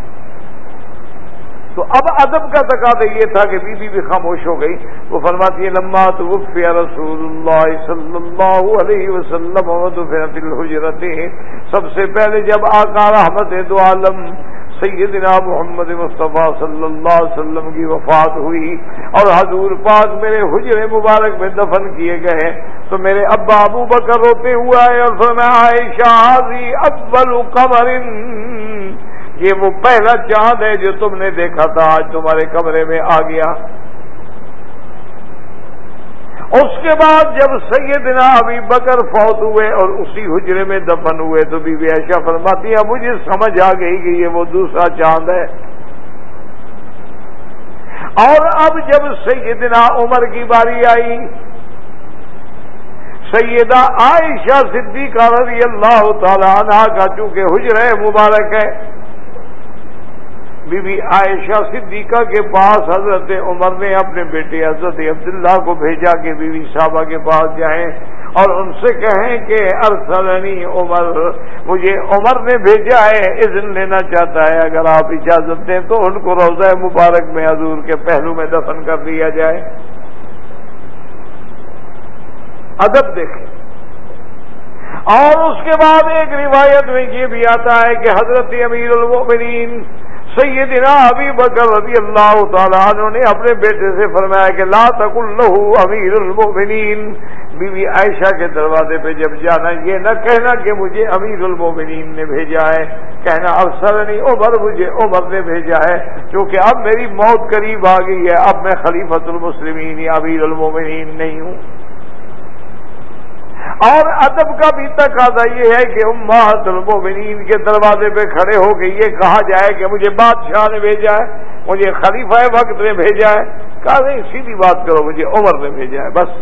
تو اب ادب کا تقاضا یہ تھا کہ بی بی بھی خاموش ہو گئی۔ وہ فرماتی ہے لما توفی رسول اللہ صلی اللہ علیہ وسلم ودفنت الحجرۃ، سب سے پہلے جب آقا رحمت دو عالم سیدنا محمد مصطفیٰ صلی اللہ علیہ وسلم کی وفات ہوئی اور حضور پاک میرے حجرے مبارک میں دفن کیے گئے، تو میرے ابا ابو بکر روتے ہوئے آئے اور فرمایا عائشہ ھذی اول قمر، یہ وہ پہلا چاند ہے جو تم نے دیکھا تھا، آج تمہارے کمرے میں آ گیا۔ اس کے بعد جب سیدنا ابی بکر فوت ہوئے اور اسی حجرے میں دفن ہوئے تو بی بی عائشہ فرماتی ہے مجھے سمجھ آ گئی کہ یہ وہ دوسرا چاند ہے۔ اور اب جب سیدنا عمر کی باری آئی، سیدہ عائشہ صدیقہ رضی اللہ تعالی عنہا کا چونکہ حجرہ مبارک ہے، بی بی عائشہ صدیقہ کے پاس حضرت عمر نے اپنے بیٹے حضرت عبداللہ کو بھیجا کہ بی بی صاحبہ کے پاس جائیں اور ان سے کہیں کہ ارسلنی عمر، مجھے عمر نے بھیجا ہے، اذن لینا چاہتا ہے، اگر آپ اجازت دیں تو ان کو روضہ مبارک میں حضور کے پہلو میں دفن کر دیا جائے۔ ادب دیکھیں۔ اور اس کے بعد ایک روایت میں یہ بھی آتا ہے کہ حضرت امیر المؤمنین سیدنا ابی بکر رضی اللہ تعالیٰ عنہ نے اپنے بیٹے سے فرمایا کہ لا تقل لہ امیر المؤمنین، بی بی عائشہ کے دروازے پہ جب جانا یہ نہ کہنا کہ مجھے امیر المؤمنین نے بھیجا ہے، کہنا ارسلنی عمر، مجھے عمر نے بھیجا ہے، کیونکہ اب میری موت قریب آ گئی ہے، اب میں خلیفۃ المسلمین یا امیر المؤمنین نہیں ہوں۔ اور ادب کا بھی تقاضا یہ ہے کہ امہات المؤمنین کے دروازے پہ کھڑے ہو کے یہ کہا جائے کہ مجھے بادشاہ نے بھیجا ہے، مجھے خلیفہ وقت نے بھیجا ہے، کہا نہیں سیدھی بات کرو مجھے عمر نے بھیجا ہے بس۔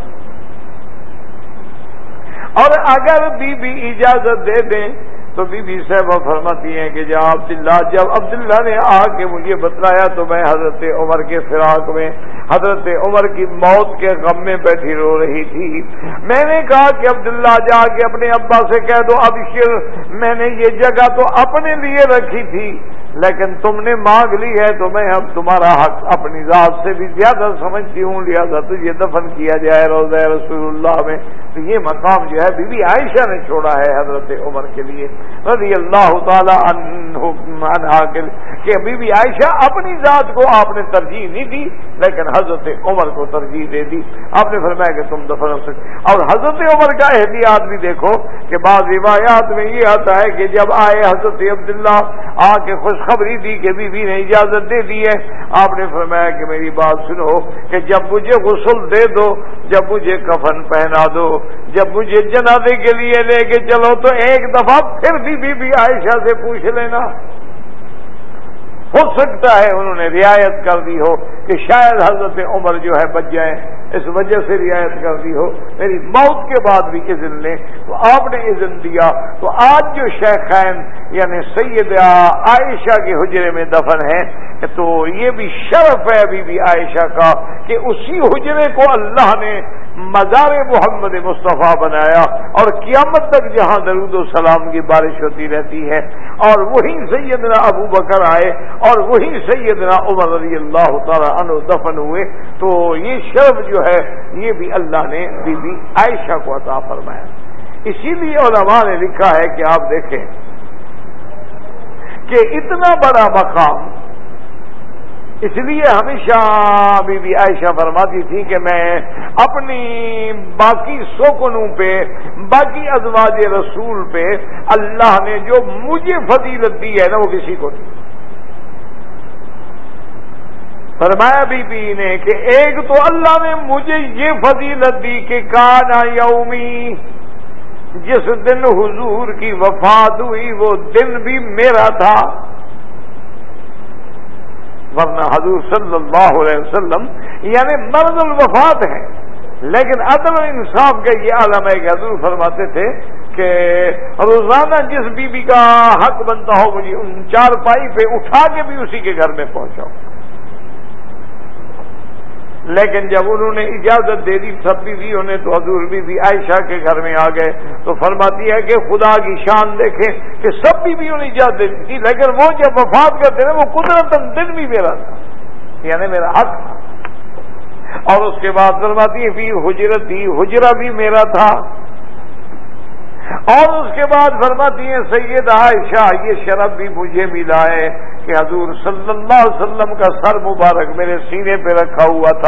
اور اگر بی بی اجازت دے دیں تو بی بی صاحبہ فرماتی ہیں کہ جب عبداللہ نے آ کے مجھے بتلایا تو میں حضرت عمر کے فراق میں، حضرت عمر کی موت کے غم میں بیٹھی رو رہی تھی۔ میں نے کہا کہ عبداللہ جا کے اپنے ابا سے کہہ دو ابشر، میں نے یہ جگہ تو اپنے لیے رکھی تھی لیکن تم نے مانگ لی ہے تو میں اب تمہارا حق اپنی ذات سے بھی زیادہ سمجھتی ہوں، لہذا تجھے دفن کیا جائے روضہ رسول اللہ میں۔ تو یہ مقام جو ہے بی بی عائشہ نے چھوڑا ہے حضرت عمر کے لیے رضی اللہ تعالی عنہا کہ بی بی عائشہ اپنی ذات کو آپ نے ترجیح نہیں دی لیکن حضرت عمر کو ترجیح دے دی۔ آپ نے فرمایا کہ تم دفن ہو سکتے۔ اور حضرت عمر کا احتیاط بھی دیکھو کہ بعض روایات میں یہ آتا ہے کہ جب آئے حضرت عبداللہ آ کے خوشخبری دی کہ بی بی نے اجازت دے دی ہے، آپ نے فرمایا کہ میری بات سنو کہ جب مجھے غسل دے دو، جب مجھے کفن پہنا دو، جب مجھے جنازے کے لیے لے کے چلو تو ایک دفعہ پھر بھی بی بی عائشہ سے پوچھ لینا، ہو سکتا ہے انہوں نے رعایت کر دی ہو کہ شاید حضرت عمر جو ہے بچ جائیں، اس وجہ سے رعایت کر دی ہو، میری موت کے بعد بھی اذن لیں، تو آپ نے اذن دیا۔ تو آج جو شیخین یعنی سیدہ عائشہ کے حجرے میں دفن ہے، تو یہ بھی شرف ہے بی بی عائشہ کا کہ اسی حجرے کو اللہ نے مزار محمد مصطفیٰ بنایا، اور قیامت تک جہاں درود و سلام کی بارش ہوتی رہتی ہے، اور وہیں سیدنا ابو بکر آئے اور وہیں سیدنا عمر رضی اللہ تعالی عنہ دفن ہوئے، تو یہ شرف جو ہے یہ بھی اللہ نے بی بی عائشہ کو عطا فرمایا۔ اسی لیے علماء نے لکھا ہے کہ آپ دیکھیں کہ اتنا بڑا مقام، اس لیے ہمیشہ بی بی عائشہ فرماتی تھی کہ میں اپنی باقی سوکنوں پہ، باقی ازواج رسول پہ اللہ نے جو مجھے فضیلت دی ہے نا وہ کسی کو نہیں۔ فرمایا بی بی نے کہ ایک تو اللہ نے مجھے یہ فضیلت دی کہ کانا یومی، جس دن حضور کی وفات ہوئی وہ دن بھی میرا تھا، ورنہ حضور صلی اللہ علیہ وسلم یعنی مرض الوفات ہے، لیکن عدل و انصاف کا یہ عالم ہے کہ حضور فرماتے تھے کہ روزانہ جس بی بی کا حق بنتا ہو مجھے ان چارپائی پہ اٹھا کے بھی اسی کے گھر میں پہنچاؤ۔ لیکن جب انہوں نے اجازت دے دی سب بیویوں نے، تو حضور بی بی عائشہ کے گھر میں آ گئے، تو فرماتی ہے کہ خدا کی شان دیکھیں کہ سب بیویوں نے اجازت دے دی، لیکن وہ جب وفات کرتے نا وہ قدرتاً دن بھی میرا تھا، یعنی میرا حق تھا۔ اور اس کے بعد فرماتی ہے فی حجرتی، حجرہ بھی میرا تھا۔ اور اس کے بعد فرماتی ہیں سیدہ عائشہ یہ شرف بھی مجھے ملا ہے کہ حضور صلی اللہ علیہ وسلم کا سر مبارک میرے سینے پہ رکھا ہوا تھا،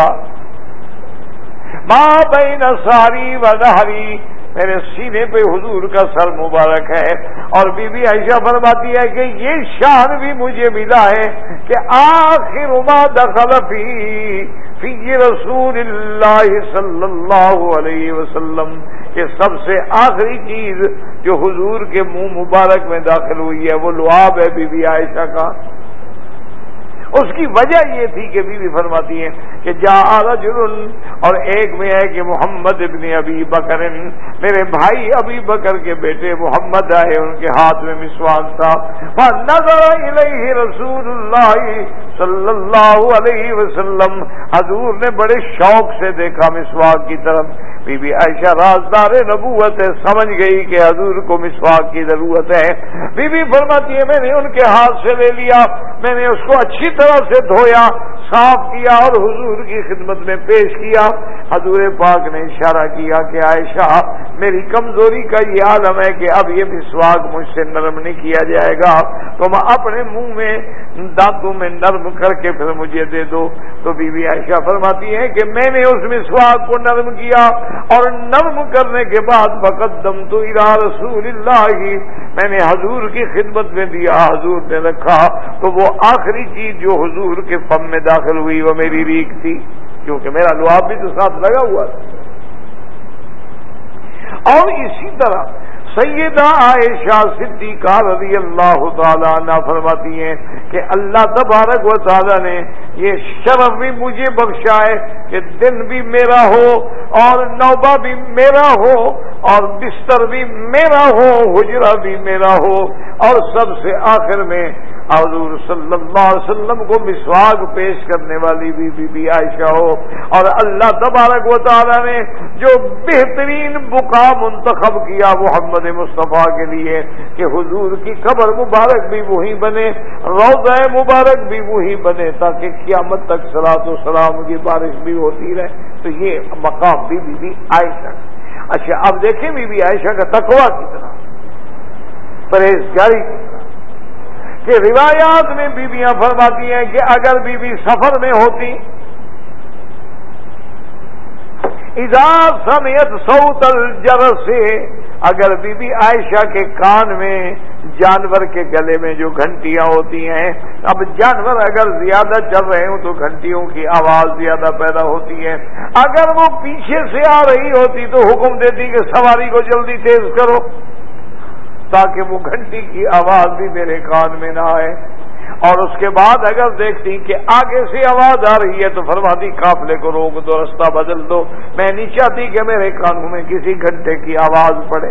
ما بین ساری و ظہری، میرے سینے پہ حضور کا سر مبارک ہے۔ اور بی بی عائشہ فرماتی ہے کہ یہ شان بھی مجھے ملا ہے کہ آخر ما دخل فی رسول اللہ صلی اللہ علیہ وسلم، کہ سب سے آخری چیز جو حضور کے منہ مبارک میں داخل ہوئی ہے وہ لعاب ہے بی بی عائشہ کا۔ اس کی وجہ یہ تھی کہ بی بی فرماتی ہیں کہ جاء رجل، اور ایک میں ہے کہ محمد ابن ابی بکر، میرے بھائی ابی بکر کے بیٹے محمد آئے، ان کے ہاتھ میں مسواک تھا، فنظر الیہ رسول اللہ صلی اللہ علیہ وسلم، حضور نے بڑے شوق سے دیکھا مسواک کی طرف۔ بی بی عائشہ رازدار نبوت ہے، سمجھ گئی کہ حضور کو مسواک کی ضرورت ہے۔ بی بی فرماتی ہے میں نے ان کے ہاتھ سے لے لیا، میں نے اس کو اچھی طرح سے دھویا، صاف کیا اور حضور کی خدمت میں پیش کیا۔ حضور پاک نے اشارہ کیا کہ عائشہ میری کمزوری کا یہ عالم ہے کہ اب یہ مسواک مجھ سے نرم نہیں کیا جائے گا، تم اپنے منہ میں دانتوں میں نرم کر کے پھر مجھے دے دو۔ تو بی بی عائشہ فرماتی ہے کہ میں نے اس مسواک کو نرم کیا، اور نرم کرنے کے بعد فقدمت الی رسول اللہ، میں نے حضور کی خدمت میں دیا، حضور نے رکھا، تو وہ آخری چیز جو حضور کے فم میں داخل ہوئی وہ میری ریک تھی، کیونکہ میرا لعاب بھی تو ساتھ لگا ہوا تھا۔ اور اسی طرح سیدہ عائشہ صدیقہ رضی اللہ تعالیٰ عنہ فرماتی ہیں کہ اللہ تبارک و تعالیٰ نے یہ شرف بھی مجھے بخشا ہے کہ دن بھی میرا ہو اور نوبہ بھی میرا ہو اور بستر بھی میرا ہو، حجرہ بھی میرا ہو، اور سب سے آخر میں حضور صلی اللہ علیہ وسلم کو مسواک پیش کرنے والی بھی بی بی عائشہ ہو۔ اور اللہ تبارک و تعالی نے جو بہترین بقا منتخب کیا محمد مصطفیٰ کے لیے کہ حضور کی قبر مبارک بھی وہی بنے، روضہ مبارک بھی وہی بنے، تاکہ قیامت تک صلاۃ و سلام کی بارش بھی ہوتی رہے، تو یہ مقام بھی بی بی عائشہ۔ اچھا اب دیکھیں بی بی عائشہ کا تقویٰ کتنا، پرہیزگاری کتنا، کہ روایات میں بیویاں فرماتی ہیں کہ اگر بی بی سفر میں ہوتی، اذا سمعت صوت الجرس سے، اگر بی بی عائشہ کے کان میں جانور کے گلے میں جو گھنٹیاں ہوتی ہیں، اب جانور اگر زیادہ چل رہے ہوں تو گھنٹیوں کی آواز زیادہ پیدا ہوتی ہے، اگر وہ پیچھے سے آ رہی ہوتی تو حکم دیتی کہ سواری کو جلدی تیز کرو تاکہ وہ گھنٹی کی آواز بھی میرے کان میں نہ آئے۔ اور اس کے بعد اگر دیکھتی کہ آگے سے آواز آ رہی ہے تو فرماتی قافلے کو روک دو، راستہ بدل دو، میں نہیں چاہتی کہ میرے کانوں میں کسی گھنٹے کی آواز پڑے۔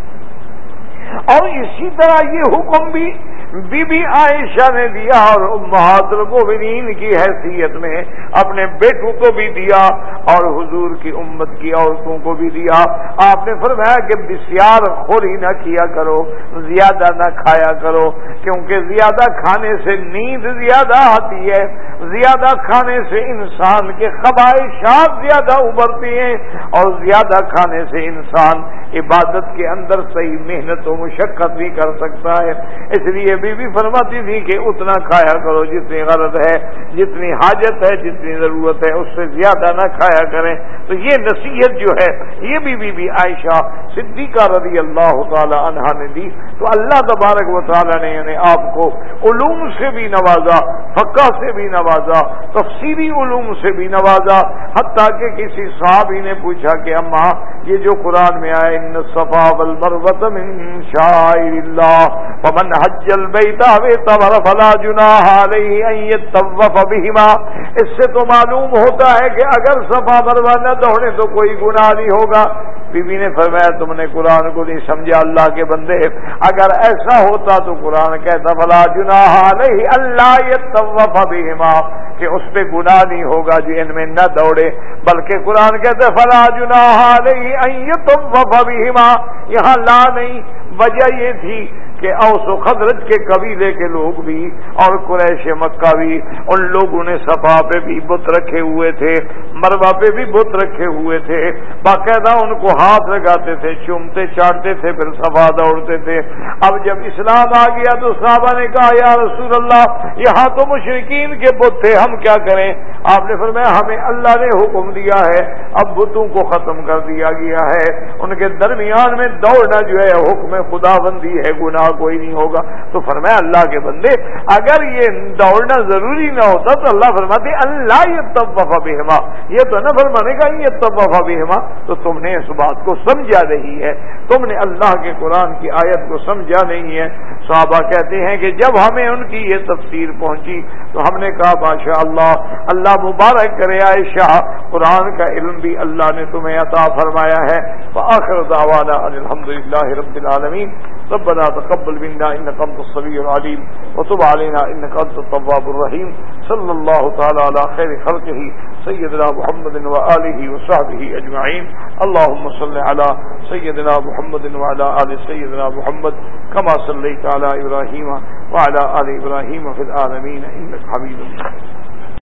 اور اسی طرح یہ حکم بھی بی بی عائشہ نے دیا اور امہات المؤمنین کی حیثیت میں اپنے بیٹوں کو بھی دیا اور حضور کی امت کی عورتوں کو بھی دیا۔ آپ نے فرمایا کہ بسیار خوری نہ کیا کرو، زیادہ نہ کھایا کرو، کیونکہ زیادہ کھانے سے نیند زیادہ آتی ہے، زیادہ کھانے سے انسان کے خواہشات زیادہ ابھرتی ہیں، اور زیادہ کھانے سے انسان عبادت کے اندر صحیح محنت و مشقت بھی کر سکتا ہے۔ اس لیے بی بی فرماتی تھی کہ اتنا کھایا کرو جتنی غرض ہے، جتنی حاجت ہے، جتنی ضرورت ہے، اس سے زیادہ نہ کھایا کریں۔ تو یہ نصیحت جو ہے یہ بھی بی بی عائشہ صدیقہ رضی اللہ تعالی عنہا نے دی۔ تو اللہ تبارک و تعالی نے یعنی آپ کو علوم سے بھی نوازا، فقہ سے بھی نوازا، تفسیری علوم سے بھی نوازا، حتیٰ کہ کسی صحابی نے پوچھا کہ اماں یہ جو قرآن میں آئے ان الصفا والمروۃ من شعائر اللہ فمن حج البیت او اعتمر فلا جناح علیہ ان یطوف بہما، اس سے تو معلوم ہوتا ہے کہ اگر صفا مروہ نہ دوڑے تو کوئی گناہ نہیں ہوگا۔ بی بی نے فرمایا تم نے قرآن کو نہیں سمجھا اللہ کے بندے، اگر ایسا ہوتا تو قرآن کہتا فلا جناح علیہ اللہ یطوف بہما کہ اس پہ گناہ نہیں ہوگا جو ان میں نہ دوڑے، بلکہ قرآن کہتا فلا جناح علیہ ان یطوف بہما، یہاں لا نہیں، وجہ یہ تھی کہ اوس و خزرج کے قبیلے کے لوگ بھی اور قریش مکہ بھی، ان لوگوں نے صفا پہ بھی بت رکھے ہوئے تھے، مروہ پہ بھی بت رکھے ہوئے تھے، باقاعدہ ان کو ہاتھ لگاتے تھے، چومتے چاٹتے تھے، پھر صفا دوڑتے تھے۔ اب جب اسلام آ گیا تو صحابہ نے کہا یا رسول اللہ یہاں تو مشرکین کے بت تھے، ہم کیا کریں؟ آپ نے فرمایا ہمیں اللہ نے حکم دیا ہے، اب بتوں کو ختم کر دیا گیا ہے، ان کے درمیان میں دوڑنا جو ہے حکم خدا بندی ہے، گناہ کوئی نہیں ہوگا۔ تو فرمایا اللہ کے بندے اگر یہ دوڑنا ضروری نہ ہوتا تو اللہ فرماتے اللہ یطوف بہما، یہ تو نہ فرمانے کا یطوف بہما، تو تم نے اس بات کو سمجھا نہیں ہے، تم نے اللہ کے قرآن کی آیت کو سمجھا نہیں ہے۔ صحابہ کہتے ہیں کہ جب ہمیں ان کی یہ تفسیر پہنچی تو ہم نے کہا ماشاء اللہ، اللہ مبارک کرے عائشہ، قرآن کا علم بھی اللہ نے تمہیں عطا فرمایا ہے۔ وآخر دعوانا ان الحمدللہ رب العالمین، ربنا تقبل منا انك انت السميع العليم وتب علينا انك انت التواب الرحيم، صلى الله تعالى على خير خلقه سيدنا محمد وآله وصحبه اجمعين، اللهم صل على سيدنا محمد وعلى آل سيدنا محمد كما صليت على ابراهيم وعلى آل ابراهيم في العالمين انك حميد مجيد۔